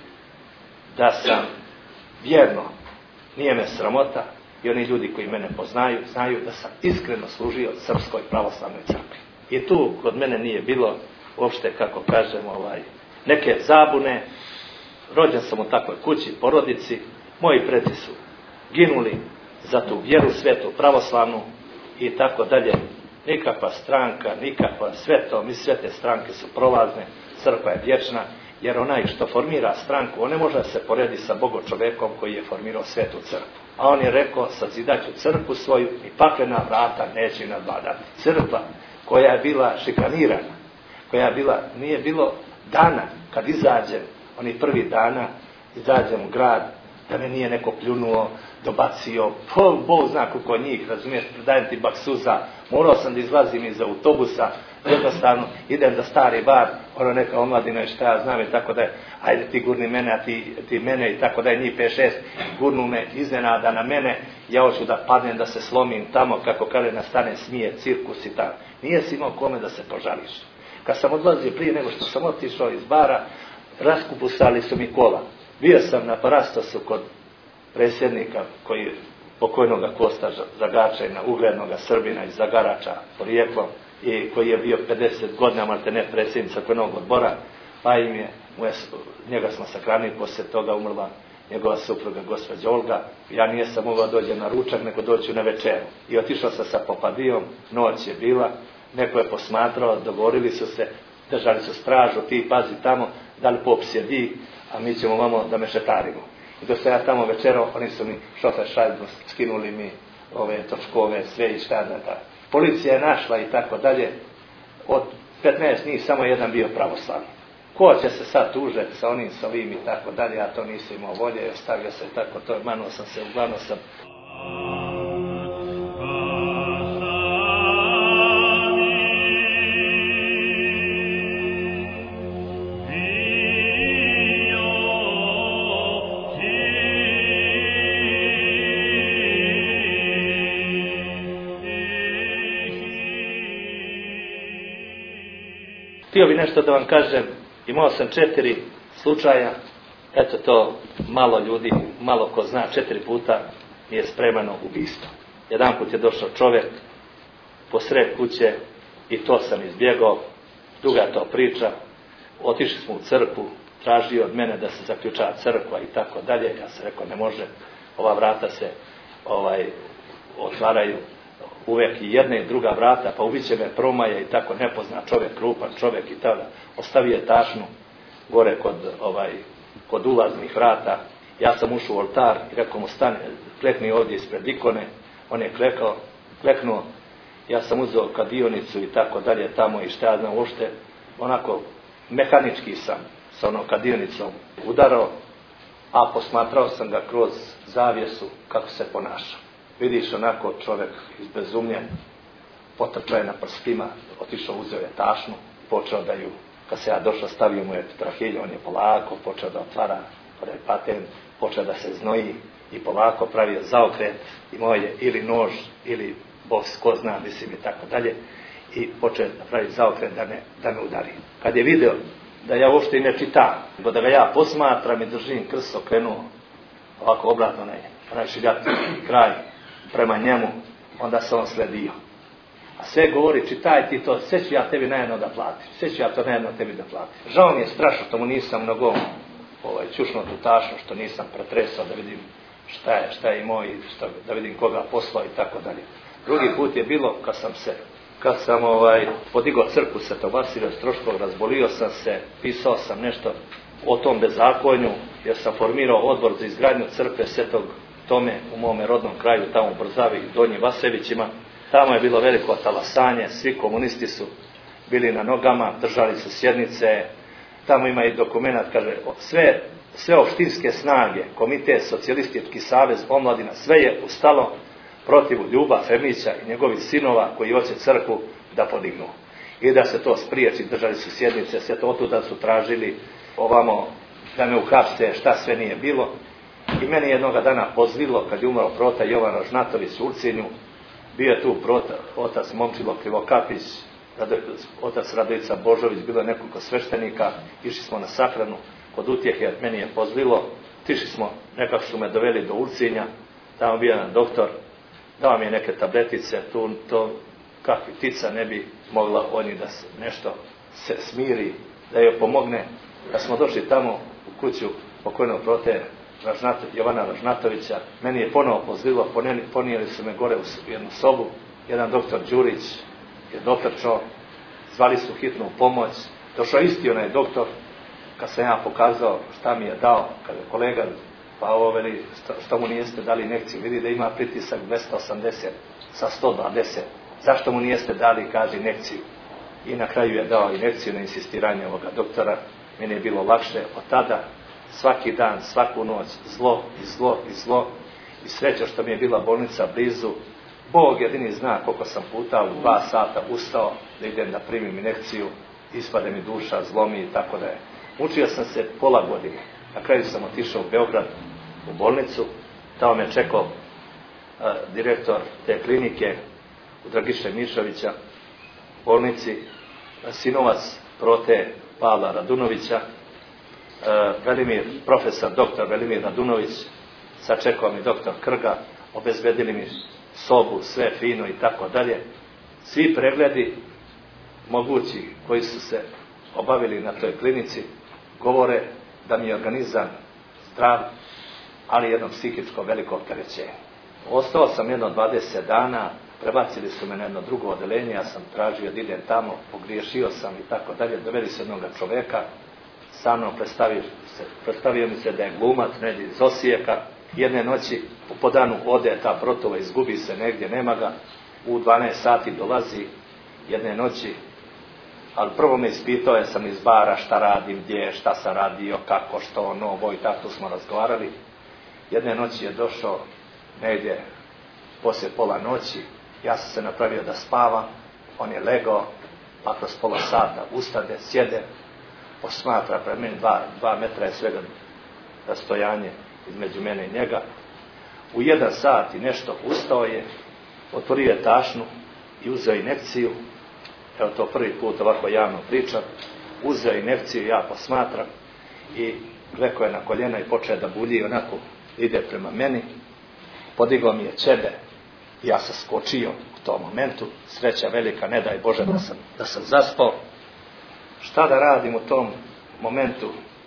da sam vjerno, nije me sramota, i oni ljudi koji mene poznaju, znaju da sam iskreno služio Srpskoj pravoslavnoj crkvi. I tu kod mene nije bilo uopšte, kako kažem, ovaj, neke zabune. Rođen sam u takvoj kući, porodici, moji preci su ginuli za tu vjeru svetu, pravoslavnu i tako dalje. Nikakva stranka, nikakva, sve to, mi sve te stranke su prolazne, crkva je vječna, jer onaj što formira stranku, on ne može se poredi sa Bogo čovekom koji je formirao svetu crkvu. A on je rekao, sazidaću crkvu svoju i paklena vrata neće nadvladati. Crkva koja je bila šikanirana, koja je bila, nije bilo dana kad izađem, oni prvi dana izađem u grad, da me nije neko pljunuo, dobacio, po, Bog zna koliko njih, razumiješ, predajem ti baksuza, morao sam da izlazim iz autobusa, jednostavno idem za stari bar, ono neka omladina i šta ja znam i tako da je, ajde ti gurni mene, a ti, ti mene i tako da je njih pet šest, gurnu me iznenada na mene, ja hoću da padnem, da se slomim tamo, kako kaže, nastane smije, cirkus i tako. Nije si imao kome da se požališ. Kad sam odlazio prije nego što sam otišao iz bara, raskupusali su mi kola. Bio sam na Parastosu kod predsjednika koji pokojnoga Kosta Zagačajna, uglednoga Srbina iz Zagarača porijeklom, i koji je bio pedeset godina, malte ne, predsjednik crkvenog odbora, pa im je, njega smo sakranili, poslije toga umrla njegova supruga gospođa Olga. Ja nijesam mogao dođem na ručak, nego doću na večeru. I otišao sam sa Popadijom, noć je bila, neko je posmatrao, dogovorili su se, držali su stražu, ti pazi tamo, da li pop sjedi, a mi ćemo vamo da mešetarimo. I dok sam ja tamo večerao, oni su mi šofer šajbu, skinuli mi ove točkove, sve i šta da ta. Policija je našla i tako dalje. Od petnaest njih samo jedan bio pravoslavni. Ko će se sad tužeti sa onim, sa ovim i tako dalje, ja to nisam imao volje, ostavio se tako, to manuo sam se, uglavnom sam. Htio bi nešto da vam kažem, imao sam četiri slučaja, eto to malo ljudi, malo ko zna, četiri puta mi je spremano ubistvo. Jedan put je došao čovjek posred kuće i to sam izbjegao, duga to priča, otišli smo u crkvu, tražio od mene da se zaključa crkva i tako dalje, ja sam rekao ne može, ova vrata se ovaj, otvaraju uvek i jedna i druga vrata, pa ubiće me promaje i tako, nepozna čovjek, krupan čovjek i tada. Ostavio je tašnu gore kod, ovaj, kod ulaznih vrata. Ja sam ušao u oltar i rekao mu stane, klekni ovdje ispred ikone. On je klekao, kleknuo. Ja sam uzeo kadionicu i tako dalje tamo i šta ja znam uopšte, onako mehanički sam sa onom kadionicom udarao, a posmatrao sam ga kroz zavjesu kako se ponaša. Vidiš onako čovjek izbezumljen, potrčao je na prstima, otišao, uzeo je tašnu, počeo da ju, kad se ja došao, stavio mu je trahilju, on je polako počeo da otvara onaj patent, počeo da se znoji i polako pravio zaokret, imao je ili nož, ili Bog ko zna, mislim i tako dalje, i počeo da pravi zaokret da me, da me udari. Kad je video da ja uopšte i ne čitam, nego da ga ja posmatram i držim krst okrenuo, ovako obratno ne, onaj šiljatni kraj, prema njemu, onda se on sledio. A sve govori, čitaj ti to, sve ću ja tebi najedno da platim, sve ću ja to najedno tebi da platim. Žao mi je strašno što mu nisam nogom ovaj, čušno tutašno, što nisam pretresao da vidim šta je, šta je imao i šta, da vidim koga poslao i tako dalje. Drugi put je bilo kad sam se, kad sam ovaj, podigao crkvu Svetog Vasilija Ostroškog, razbolio sam se, pisao sam nešto o tom bezakonju, jer sam formirao odbor za izgradnju crkve Svetog Tome u mome rodnom kraju, tamo u Brzavi i Donjim Vasevićima. Tamo je bilo veliko talasanje, svi komunisti su bili na nogama, držali su sjednice, tamo ima i dokumenat, kaže, sve, sve opštinske snage, Komitet, Socijalistički savez omladina, sve je ustalo protiv Ljuba Femića i njegovih sinova koji hoće crkvu da podignu. I da se to spriječi, držali su sjednice, sve to otuda su tražili ovamo da me uhapse, šta sve nije bilo. I meni jednoga dana pozvilo, kad je umro prota Jovan Ražnatović u Urcinju, bio je tu prota, otac Momčilo Krivokapić, otac Radovica Božović, bilo je nekoliko sveštenika, išli smo na sahranu, kod utjehe meni je pozvilo, tišli smo, nekako su me doveli do Urcinja, tamo bio jedan doktor, dao mi je neke tabletice, tu, to, kakvi tica ne bi mogla oni da se nešto se smiri, da joj pomogne. Da smo došli tamo u kuću pokojnog prote Ražnato, Jovana Ražnatovića, meni je ponovo pozvilo, ponijeli su me gore u jednu sobu, jedan doktor Đurić je dotrčao, zvali su hitnu pomoć, došao isti onaj doktor, kad sam ja pokazao šta mi je dao, kad je kolega, pa ovo veli, što mu nijeste dali injekciju, vidi da ima pritisak dvesta osamdeset sa sto dvadeset, zašto mu nijeste dali, kaže, injekciju. I na kraju je dao injekciju na insistiranje ovoga doktora, meni je bilo lakše od tada, svaki dan, svaku noć, zlo i zlo i zlo, i sreća što mi je bila bolnica blizu. Bog jedini zna koliko sam puta u dva sata ustao da idem da primim injekciju, ispade mi duša, zlomi i tako da je. Učio sam se pola godine, na kraju sam otišao u Beograd, u bolnicu, tamo me čekao a, direktor te klinike, u Dragiše Mišovića, u bolnici, a, sinovac prote Pavla Radunovića, Velimir, profesor doktor Velimir Radunović, sačekao mi doktor Krga, obezbedili mi sobu, sve fino i tako dalje. Svi pregledi mogući koji su se obavili na toj klinici govore da mi je organizam zdrav, ali jedno psihičko veliko opterećenje. Ostao sam jedno dvadeset dana, prebacili su me na jedno drugo odelenje, ja sam tražio da idem tamo, pogriješio sam i tako dalje, doveli se jednoga čoveka, sa mnom predstavio, se, predstavio mi se da je glumac, negdje iz Osijeka. Jedne noći po danu ode ta protova, izgubi se negdje, nema ga, u dvanaest sati dolazi jedne noći, ali prvo me ispitao, ja sam iz bara šta radim, gdje, šta sam radio, kako, što, ono, ovo i tako smo razgovarali. Jedne noći je došao negdje poslije pola noći, ja sam se napravio da spavam, on je legao, pa kroz pola sata ustade, sjede, posmatra pre meni, dva, dva metra je svega rastojanje između mene i njega. U jedan sat i nešto ustao je, otvorio je tašnu i uzeo injekciju. Evo to prvi put ovako javno pričam. Uzeo injekciju, ja posmatram i klekao je na koljena i počeo da bulji, onako ide prema meni. Podigao mi je ćebe i ja sam skočio u tom momentu. Sreća velika, ne daj Bože da sam, da sam zaspao. Šta da radim u tom momentu?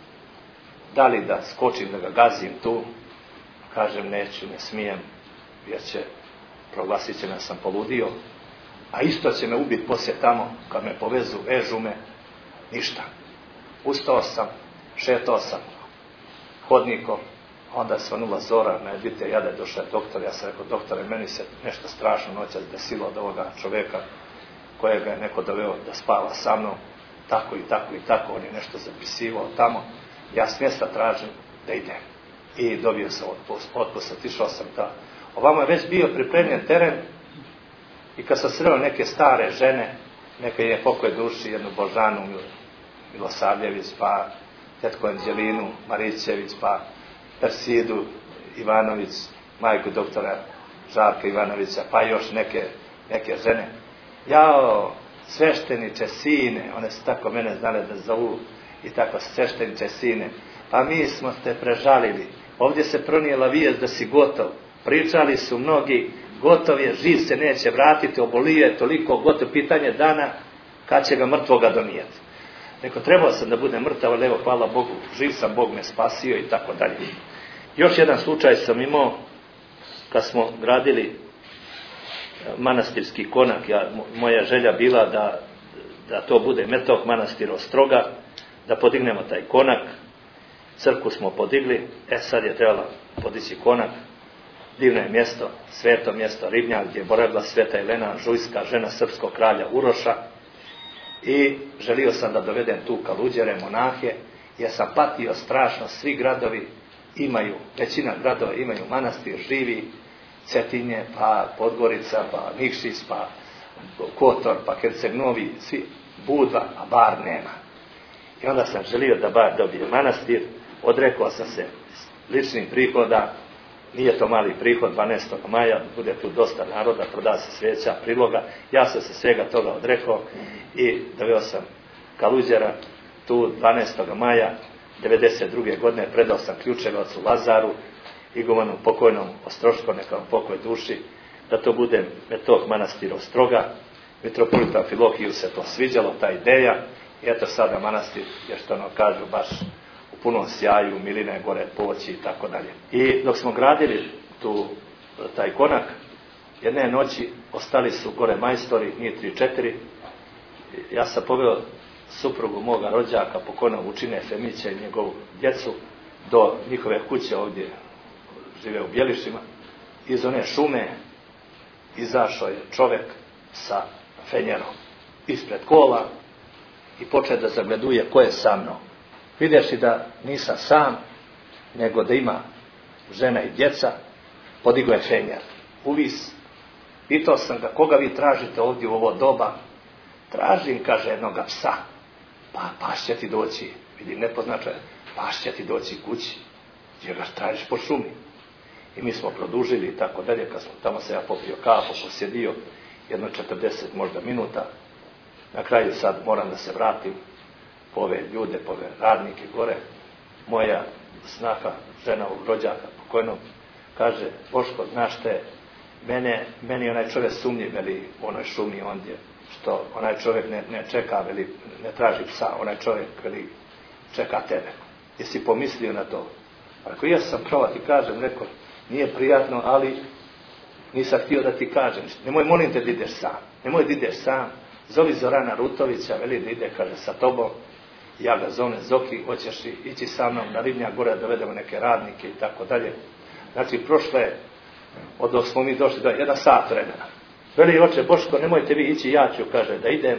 Da li da skočim, da ga gazim tu? Kažem, neću, ne smijem, jer će proglasit će me da sam poludio. A isto će me ubiti poslije tamo, kad me povezu, vežu me, ništa. Ustao sam, šetao sam hodnikom, onda svanula zora, ne vidite, jade, došao je doktor, ja sam rekao, doktore, meni se nešto strašno noćas desilo od ovoga čoveka kojega je neko doveo da spava sa mnom, tako i tako i tako, on je nešto zapisivao tamo, ja s mjesta tražim da idem. I dobio sam otpust, otpust, otišao sam ta. Ovamo je već bio pripremljen teren i kad sam sreo neke stare žene, neka je pokoj duši, jednu Božanu Milosavljević, pa tetku Anđelinu Marićević, pa Persidu Ivanović, majku doktora Žarka Ivanovića, pa još neke, neke žene. Jao, svešteniče sine, one su tako mene znale da zovu, i tako, svešteniče sine, pa mi smo te prežalili, ovdje se pronijela vijest da si gotov, pričali su mnogi, gotov je, živ se neće vratiti, obolije toliko, gotov, pitanje dana kad će ga mrtvoga donijeti. Rekao, trebao sam da bude mrtav, ali evo, hvala Bogu, živ sam, Bog me spasio i tako dalje. Još jedan slučaj sam imao kad smo gradili manastirski konak. Ja, moja želja bila da, da to bude Metok manastir Ostroga, da podignemo taj konak. Crkvu smo podigli, e sad je trebalo podići konak. Divno je mjesto, sveto mjesto Ribnjak, gdje je boravila sveta Elena Žujska, žena srpskog kralja Uroša. I želio sam da dovedem tu kaluđere, monahe, jer sam patio strašno, svi gradovi imaju, većina gradova imaju manastir živi, Cetinje, pa Podgorica, pa Nikšić, pa Kotor, pa Herceg Novi, svi, Budva, a Bar nema. I onda sam želio da Bar dobije manastir, odrekao sam se ličnih prihoda, nije to mali prihod, dvanaestog maja, bude tu dosta naroda, proda se sveća, priloga, ja sam se svega toga odrekao i doveo sam kaluđera tu dvanaestog maja devedeset druge godine, predao sam ključeve ocu Lazaru, igumanu pokojnom Ostroškom, neka vam pokoj duši, da to bude Metok manastir Ostroga. Mitropolitu Amfilohiju se to sviđalo, ta ideja, i eto sada manastir, jer što ono kažu, baš u punom sjaju, miline gore poći i tako dalje. I dok smo gradili tu, taj konak, jedne noći ostali su gore majstori, nije tri, četiri, ja sam poveo suprugu moga rođaka, pokojnog Vučine Femića i njegovu djecu, do njihove kuće ovdje, žive u Bjelišima. Iz one šume izašao je čovjek sa fenjerom ispred kola i počeo da zagleduje ko je sa mnom. Vidjevši da nisam sam, nego da ima žena i djeca, podigao je fenjer uvis. Pitao sam ga, koga vi tražite ovdje u ovo doba? Tražim, kaže, jednoga psa. Pa paš će ti doći, vidim nepoznačaj, paš će ti doći kući, gdje ga tražiš po šumi. I mi smo produžili i tako dalje, kad smo tamo se ja popio kafu, posjedio jedno četrdeset možda minuta. Na kraju sad moram da se vratim po ove ljude, po ove radnike gore. Moja snaha, žena ovog rođaka pokojnog, kaže, Boško, znaš te, mene, meni onaj čovjek sumnji, veli, u onoj šumi ondje, što onaj čovjek ne, ne čeka, veli, ne traži psa, onaj čovjek, veli, čeka tebe. Jesi pomislio na to? Ako ja sam prava ti kažem, rekao, nije prijatno, ali nisam htio da ti kažem. Nemoj, molim te da ideš sam. Nemoj da ideš sam. Zovi Zorana Rutovića, veli da ide, kaže, sa tobom. Ja ga zovem, Zoki, hoćeš ići sa mnom na Ribnjak gore, da dovedemo neke radnike i tako dalje. Znači, prošlo je, od dok smo mi došli do jedan sat vremena. Veli, oče Boško, nemojte vi ići, ja ću, kaže, da idem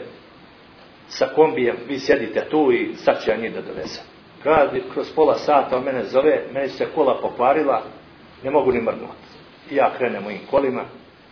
sa kombijem, vi sjedite tu i sad ću ja njih da dovezem. Kad kroz pola sata on mene zove, meni se kola pokvarila, ne mogu ni mrnuti. I ja krenem mojim kolima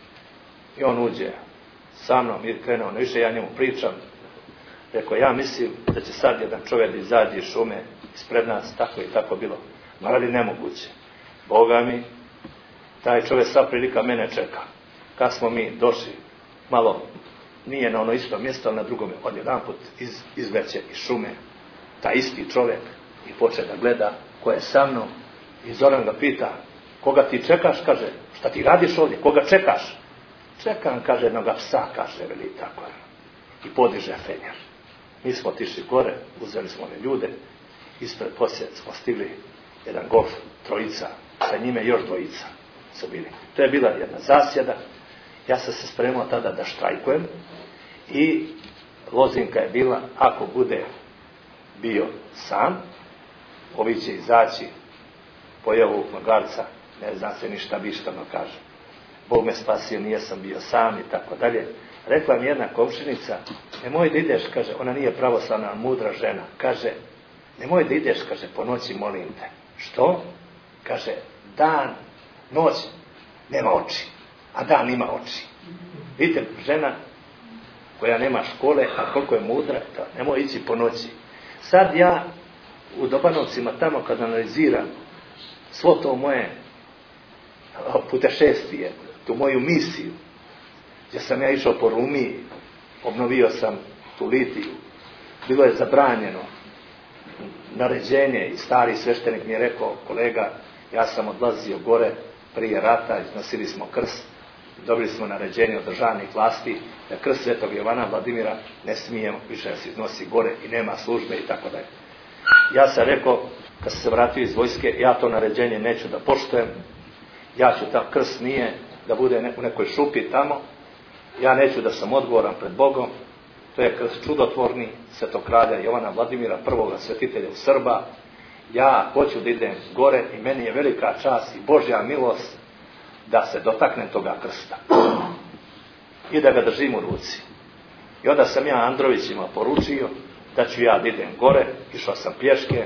i on uđe sa mnom i krenuo ono više, ja njemu pričam. Rekao, ja mislim da će sad jedan čovjek da izađe iz šume ispred nas, tako i tako bilo. Ma radi nemoguće. Boga mi, taj čovjek sva prilika mene čeka. Kad smo mi došli, malo nije na ono isto mjesto, ali na drugome, odjedan put iz, izveće iz šume, taj isti čovjek i poče da gleda ko je sa mnom. I Zoran ga pita, koga ti čekaš, kaže, šta ti radiš ovdje, koga čekaš? Čekam, kaže, jednoga psa, kaže, veli, tako je. I podiže fenjer. Mi smo otišli gore, uzeli smo one ljude, ispred poslije smo stigli jedan golf, trojica, sa njime još dvojica su bili. To je bila jedna zasjeda, ja sam se spremao tada da štrajkujem i lozinka je bila, ako bude bio sam, ovi će izaći, pojavu ovog magarca, ne znam se ništa bištano kaže. Bog me spasio, nije sam bio sam i tako dalje. Rekla mi jedna komšinica, nemoj da ideš, kaže, ona nije pravoslavna, mudra žena, kaže, nemoj da ideš, kaže, po noći molim te. Što? Kaže, dan, noć, nema oči, a dan ima oči. Vidite, žena koja nema škole, a koliko je mudra, da nemoj ići po noći. Sad ja u Dobanovcima tamo kad analiziram svo to moje putešestvije, tu moju misiju, gdje sam ja išao po Rumiji, obnovio sam tu litiju, bilo je zabranjeno naređenje i stari sveštenik mi je rekao, kolega, ja sam odlazio gore prije rata, iznosili smo krst, dobili smo naređenje od državnih vlasti da krst Svetog Jovana Vladimira ne smijemo više da se iznosi gore i nema službe i tako dalje. Ja sam rekao, kad sam se vratio iz vojske, ja to naređenje neću da poštujem, ja ću tam, krst nije da bude u nekoj šupi tamo, ja neću da sam odgovoran pred Bogom, to je krst čudotvorni Svetog kralja Jovana Vladimira, prvoga svetitelja u Srba, ja hoću da idem gore i meni je velika čast i Božja milost da se dotaknem toga krsta i da ga držim u ruci. I onda sam ja Androvićima poručio da ću ja da idem gore, išao sam pješke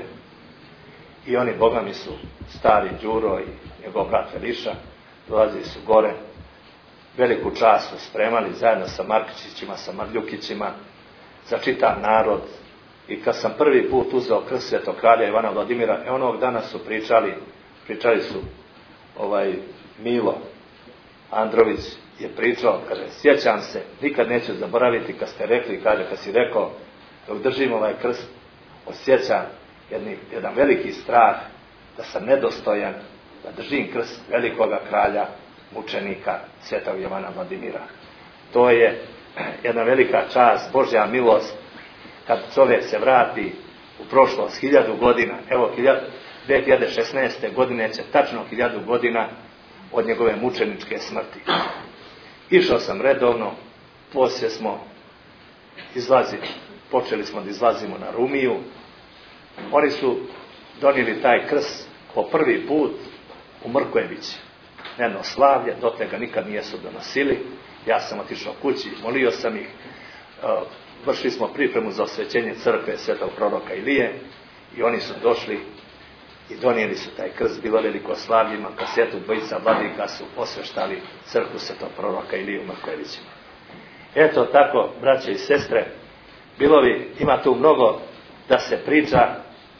i oni, Boga mi su, stari Đuro i njegov brat Veliša, dolazili su gore, veliku čast su spremali zajedno sa Markićićima, sa Marljukićima, za čitav narod. I kad sam prvi put uzeo krst Svetog kralja Ivana Vladimira, e onog dana su pričali, pričali su ovaj Milo Andrović je pričao, kaže, sjećam se, nikad neću zaboraviti kad ste rekli, kaže, kad si rekao, dok držim ovaj krst, osjećam jedni, jedan veliki strah da sam nedostojan da držim krst velikoga kralja, mučenika Svetog Jovana Vladimira. To je jedna velika čast, Božja milost, kad čovjek se vrati u prošlost, hiljadu godina, evo, dve hiljade šesnaeste. godine će tačno hiljadu godina od njegove mučeničke smrti. Išao sam redovno, poslije smo izlazili, počeli smo da izlazimo na Rumiju. Oni su donijeli taj krst po prvi put u Mrkojevići. Jedno slavlje, dotle ga nikad nijesu donosili. Ja sam otišao kući, molio sam ih, vršili smo pripremu za osvećenje crkve Svetog proroka Ilije i oni su došli i donijeli su taj krst, bilo veliko slavljima, kasetu dvojica vladika su osveštali crkvu Svetog proroka Iliju u Mrkojevićima. Eto tako, braće i sestre, bilo bi, ima tu mnogo da se priča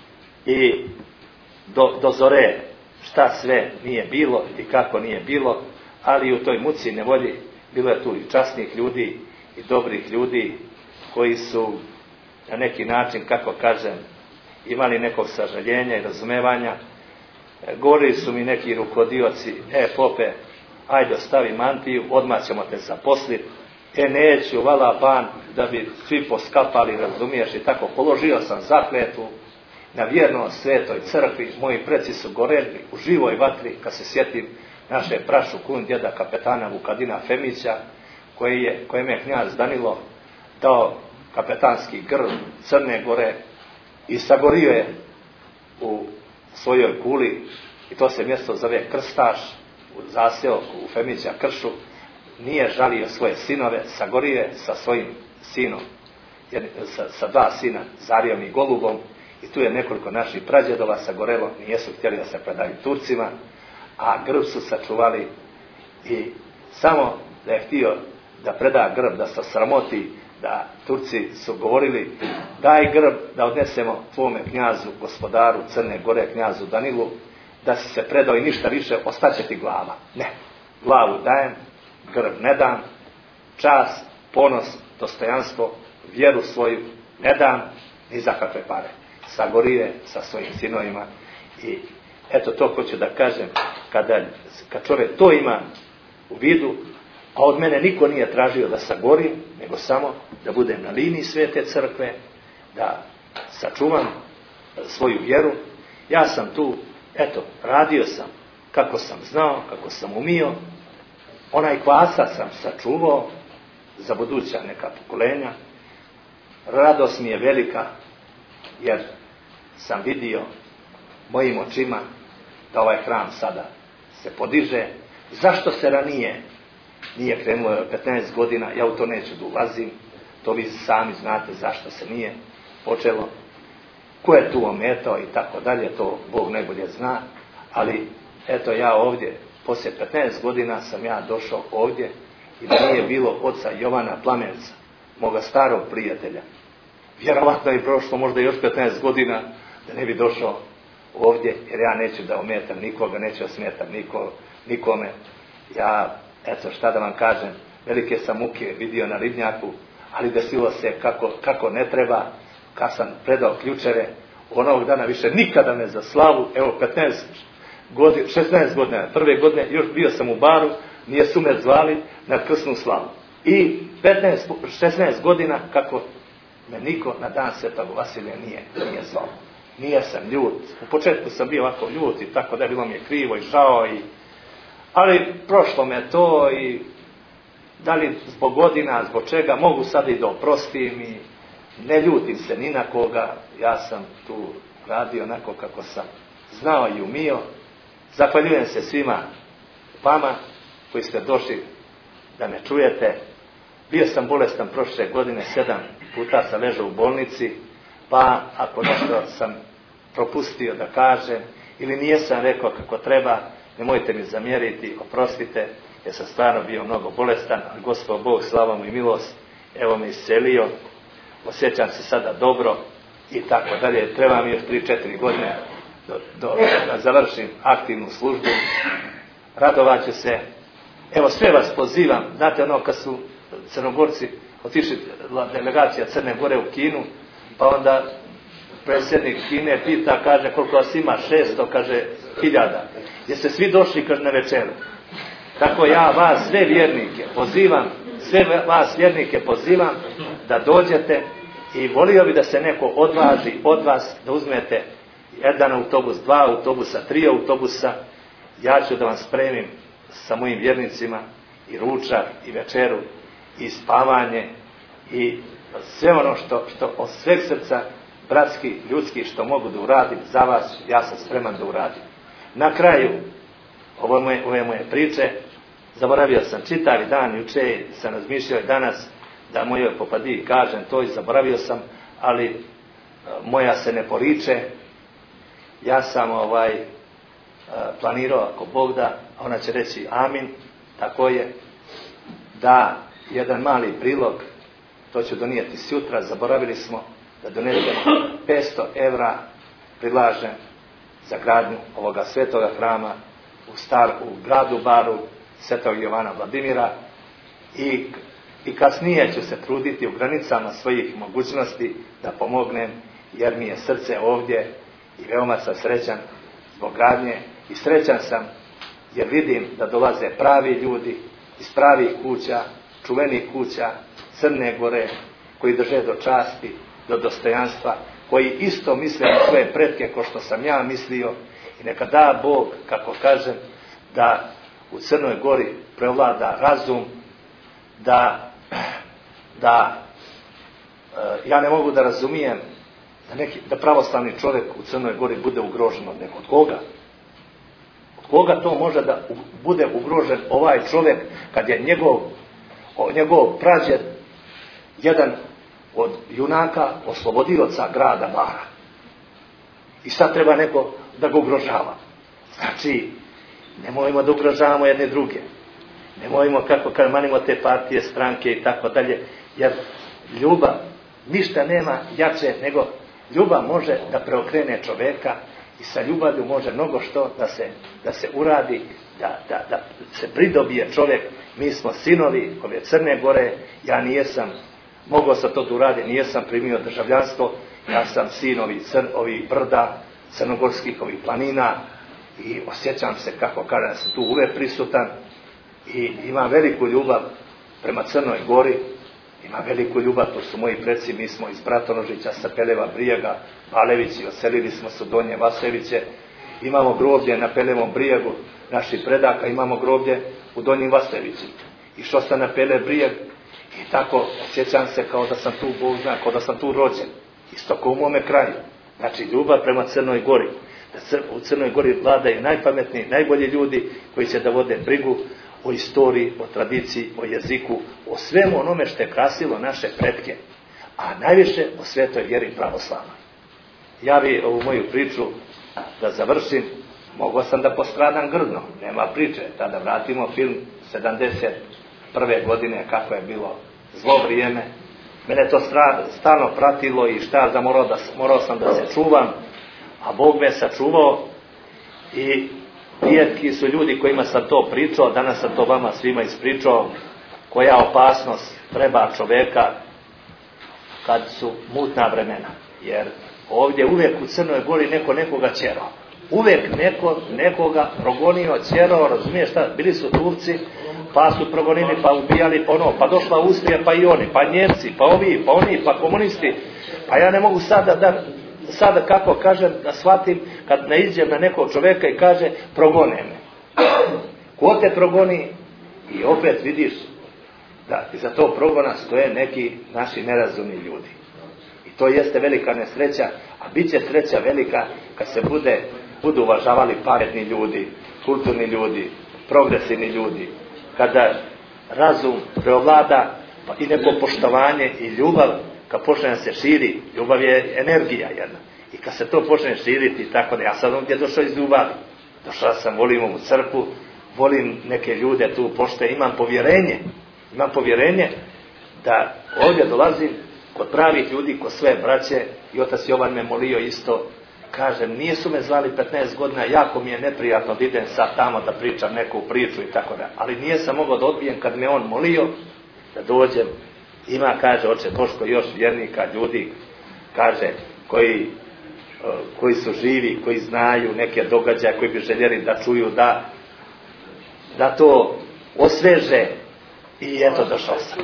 i do, do zore šta sve nije bilo i kako nije bilo, ali u toj muci i nevolji bilo je tu i časnih ljudi i dobrih ljudi koji su na neki način, kako kažem, imali nekog sažaljenja i razumevanja. Govorili su mi neki rukodioci, e pope, ajde ostavi mantiju, odmah ćemo te zaposliti. E neću, vala ban, da bi svi poskapali, razumiješ, i tako. Položio sam zakletvu na vjerno svetoj crkvi, moji preci su goreli u živoj vatri, kad se sjetim naše prašu kun djeda kapetana Vukadina Femića, koji je, kojem je knjaz Danilo dao kapetanski grb Crne Gore i sagorio je u svojoj kuli, i to se mjesto zove Krstaš, u zaseoku u Femića Kršu. Nije žalio svoje sinove, sagorio je sa svojim sinom, sa, sa dva sina, Zarijom i Golubom, i tu je nekoliko naših prađedova sagorelo, nijesu htjeli da se predaju Turcima, a grb su sačuvali i samo da je htio da preda grb, da se sramoti, da Turci su govorili, daj grb da odnesemo tvome knjazu, gospodaru Crne Gore, knjazu Danilu, da si se predao i ništa više, ostaće ti glava. Ne, glavu dajem, grb ne dam, čast, ponos, dostojanstvo, vjeru svoju ne dam, ni za kakve pare. Sagorije sa svojim sinovima. I eto to hoću da kažem, kada, kad čovjek to ima u vidu, a od mene niko nije tražio da sagorim, nego samo da budem na liniji svete crkve, da sačuvam svoju vjeru. Ja sam tu, eto, radio sam kako sam znao, kako sam umio, onaj kvasac sam sačuvao za buduća neka pokolenja. Radost mi je velika, jer sam vidio mojim očima da ovaj hram sada se podiže. Zašto se ranije nije krenulo petnaest godina, ja u to neću da ulazim, to vi sami znate zašto se nije počelo, ko je tu ometao i tako dalje, to Bog najbolje zna, ali eto ja ovdje, poslije petnaest godina sam ja došao ovdje i da nije bilo oca Jovana Plamenca, moga starog prijatelja, vjerovatno je prošlo možda još petnaest godina da ne bi došao ovdje, jer ja neću da ometam nikoga, neću osmetam niko, nikome. Ja, eto, šta da vam kažem, velike sam muke vidio na ribnjaku, ali desilo se kako, kako ne treba, kad sam predao ključeve, onog dana više nikada me za slavu, evo petnaest godina, šesnaest godina, prve godine, još bio sam u baru, nije su me zvali na krsnu slavu. I petnaest, šesnaest godina kako me niko na dan Svetog Vasilija nije, nije zvao. Nije sam ljut. U početku sam bio ovako ljut i tako da bilo mi je krivo i žao. I, ali prošlo me to i da li zbog godina, zbog čega, mogu sad i da oprostim i ne ljutim se ni na koga. Ja sam tu radio onako kako sam znao i umio. Zahvaljujem se svima vama koji ste došli da me čujete. Bio sam bolestan prošle godine, sedam puta sam ležao u bolnici, pa ako nešto sam propustio da kažem ili nijesam rekao kako treba, nemojte mi zamjeriti, oprostite, jer sam stvarno bio mnogo bolestan, ali Gospod Bog, slava mu i milost, evo me iscelio, osjećam se sada dobro i tako dalje. Treba mi još tri četiri godine do, do, da završim aktivnu službu. Radovat ću se. Evo, sve vas pozivam, znate ono kad su Crnogorci otišli, delegacija Crne Gore u Kinu, pa onda predsjednik Kine pita, kaže, koliko vas ima? šesto, kaže, hiljada. Jeste svi došli, kaže, na večeru. Tako ja vas, sve vjernike, pozivam, sve vas vjernike pozivam da dođete i volio bi da se neko odvaži od vas da uzmete jedan autobus, dva autobusa, tri autobusa. Ja ću da vam spremim sa mojim vjernicima i ručak i večeru i spavanje i sve ono što, što od sveg srca bratski, ljudski što mogu da uradim za vas, ja sam spreman da uradim. Na kraju ove moje, ove moje priče, zaboravio sam čitavi dan, juče sam razmišljao i danas da mojoj popadi kažem to i zaboravio sam, ali moja se ne poriče. Ja sam ovaj planirao, ako Bog da, ona će reći amin, tako je, da jedan mali prilog, to ću donijeti sutra, zaboravili smo da donesemo petsto evra prilažem za gradnju ovoga svetoga hrama u, star, u gradu Baru Svetog Jovana Vladimira i, i kasnije ću se truditi u granicama svojih mogućnosti da pomognem, jer mi je srce ovdje i veoma sam srećan zbog gradnje i srećan sam jer vidim da dolaze pravi ljudi iz pravih kuća, čuvenih kuća Crne Gore, koji drže do časti, do dostojanstva, koji isto misle na svoje pretke kao što sam ja mislio i neka da Bog, kako kažem, da u Crnoj Gori prevlada razum, da, da e, ja ne mogu da razumijem da, neki, da pravoslavni čovjek u Crnoj Gori bude ugrožen od nekog. Od koga? Od koga to može da bude ugrožen ovaj čovjek kad je njegov, njegov prađed jedan od junaka oslobodilaca grada Bara. I sad treba neko da ga ugrožava. Znači, nemojmo da ugrožavamo jedne druge. Nemojmo, kako kad manimo te partije, stranke i tako dalje, jer ljubav ništa nema jače nego ljubav može da preokrene čoveka i sa ljubavlju može mnogo što da se, da se uradi, da, da, da se pridobije čovjek. Mi smo sinovi ove Crne Gore, ja nijesam mogao sam to da uradi, nijesam primio državljanstvo, ja sam sin ovih, cr, ovih brda, crnogorskih ovih planina i osjećam se, kako kažem, sam tu uvek prisutan i imam veliku ljubav prema Crnoj Gori, imam veliku ljubav, to su moji preci, mi smo iz Bratonožića, sa Peljeva Brijega, Palevići, oselili smo se u Donje Vaseviće, imamo groblje na Peljevom Brijegu, naših predaka, imamo groblje u Donjim Vasevićima. I što sam na Peljev Brijeg, i tako osjećam se kao da sam tu Bog zna, kao da sam tu rođen. Isto kao u mome kraju. Znači ljubav prema Crnoj Gori. Da cr, u Crnoj Gori vladaju najpametniji, najbolji ljudi koji će da vode brigu o istoriji, o tradiciji, o jeziku, o svemu onome što je krasilo naše pretke. A najviše o svetoj vjeri pravoslavnoj. Ja bi ovu moju priču da završim, mogao sam da postradam grdno, nema priče, tada vratimo film sedamdeset prve godine kako je bilo zlo vrijeme. Mene to stalno pratilo i šta da morao, da, morao sam da se čuvam, a Bog me sačuvao i rijetki su ljudi kojima sam to pričao, danas sam to vama svima ispričao, koja opasnost treba čoveka kad su mutna vremena. Jer ovdje uvijek u Crnoj Gori neko nekoga ćerao. uvek neko, nekoga progonio, ćerao, razumiješ šta, bili su Turci, pa su progonili, pa ubijali, pa ono, pa došla Austrija, pa i oni, pa Njemci, pa ovi, pa oni, pa komunisti, pa ja ne mogu sada da, sada kako kažem, da shvatim, kad naiđem na nekog čoveka i kaže, progone me. Ko te progoni? I opet vidiš da iza tog progona stoje neki naši nerazumni ljudi. I to jeste velika nesreća, a bit će sreća velika kad se bude, budu uvažavali pametni ljudi, kulturni ljudi, progresivni ljudi, kada razum preovlada pa i neko poštovanje i ljubav, kad počne da se širi, ljubav je energija jedna. I kad se to počne širiti, tako da ja sad ovdje došao iz ljubavi, došao sam, volim ovu crkvu, volim neke ljude tu pošte, imam povjerenje, imam povjerenje da ovdje dolazim kod pravih ljudi, kod sve braće, i otac Jovan me molio isto, kažem, nisu me zvali petnaest godina, jako mi je neprijatno da idem sad tamo da pričam neku priču i tako da, ali nije sam mogao da odbijem kad me on molio, da dođem, ima, kaže, oče Boško, još vjernika, ljudi, kaže, koji, koji su živi, koji znaju neke događaje, koji bi željeli da čuju, da da to osveže, i eto došao sam.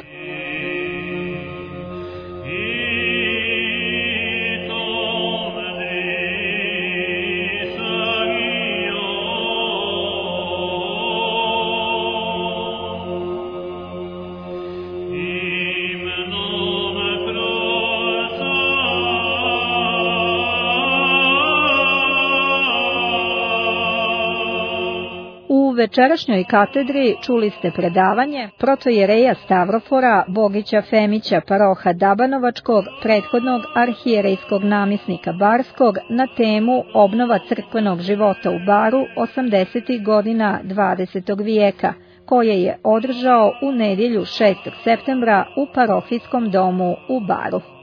U večerašnjoj katedri čuli ste predavanje protojereja Stavrofora Bogića Femića paroha Dabanovačkog, prethodnog arhijerejskog namisnika Barskog, na temu obnova crkvenog života u Baru osamdesetih godina dvadesetog vijeka, koje je održao u nedjelju šestog septembra u parohijskom domu u Baru.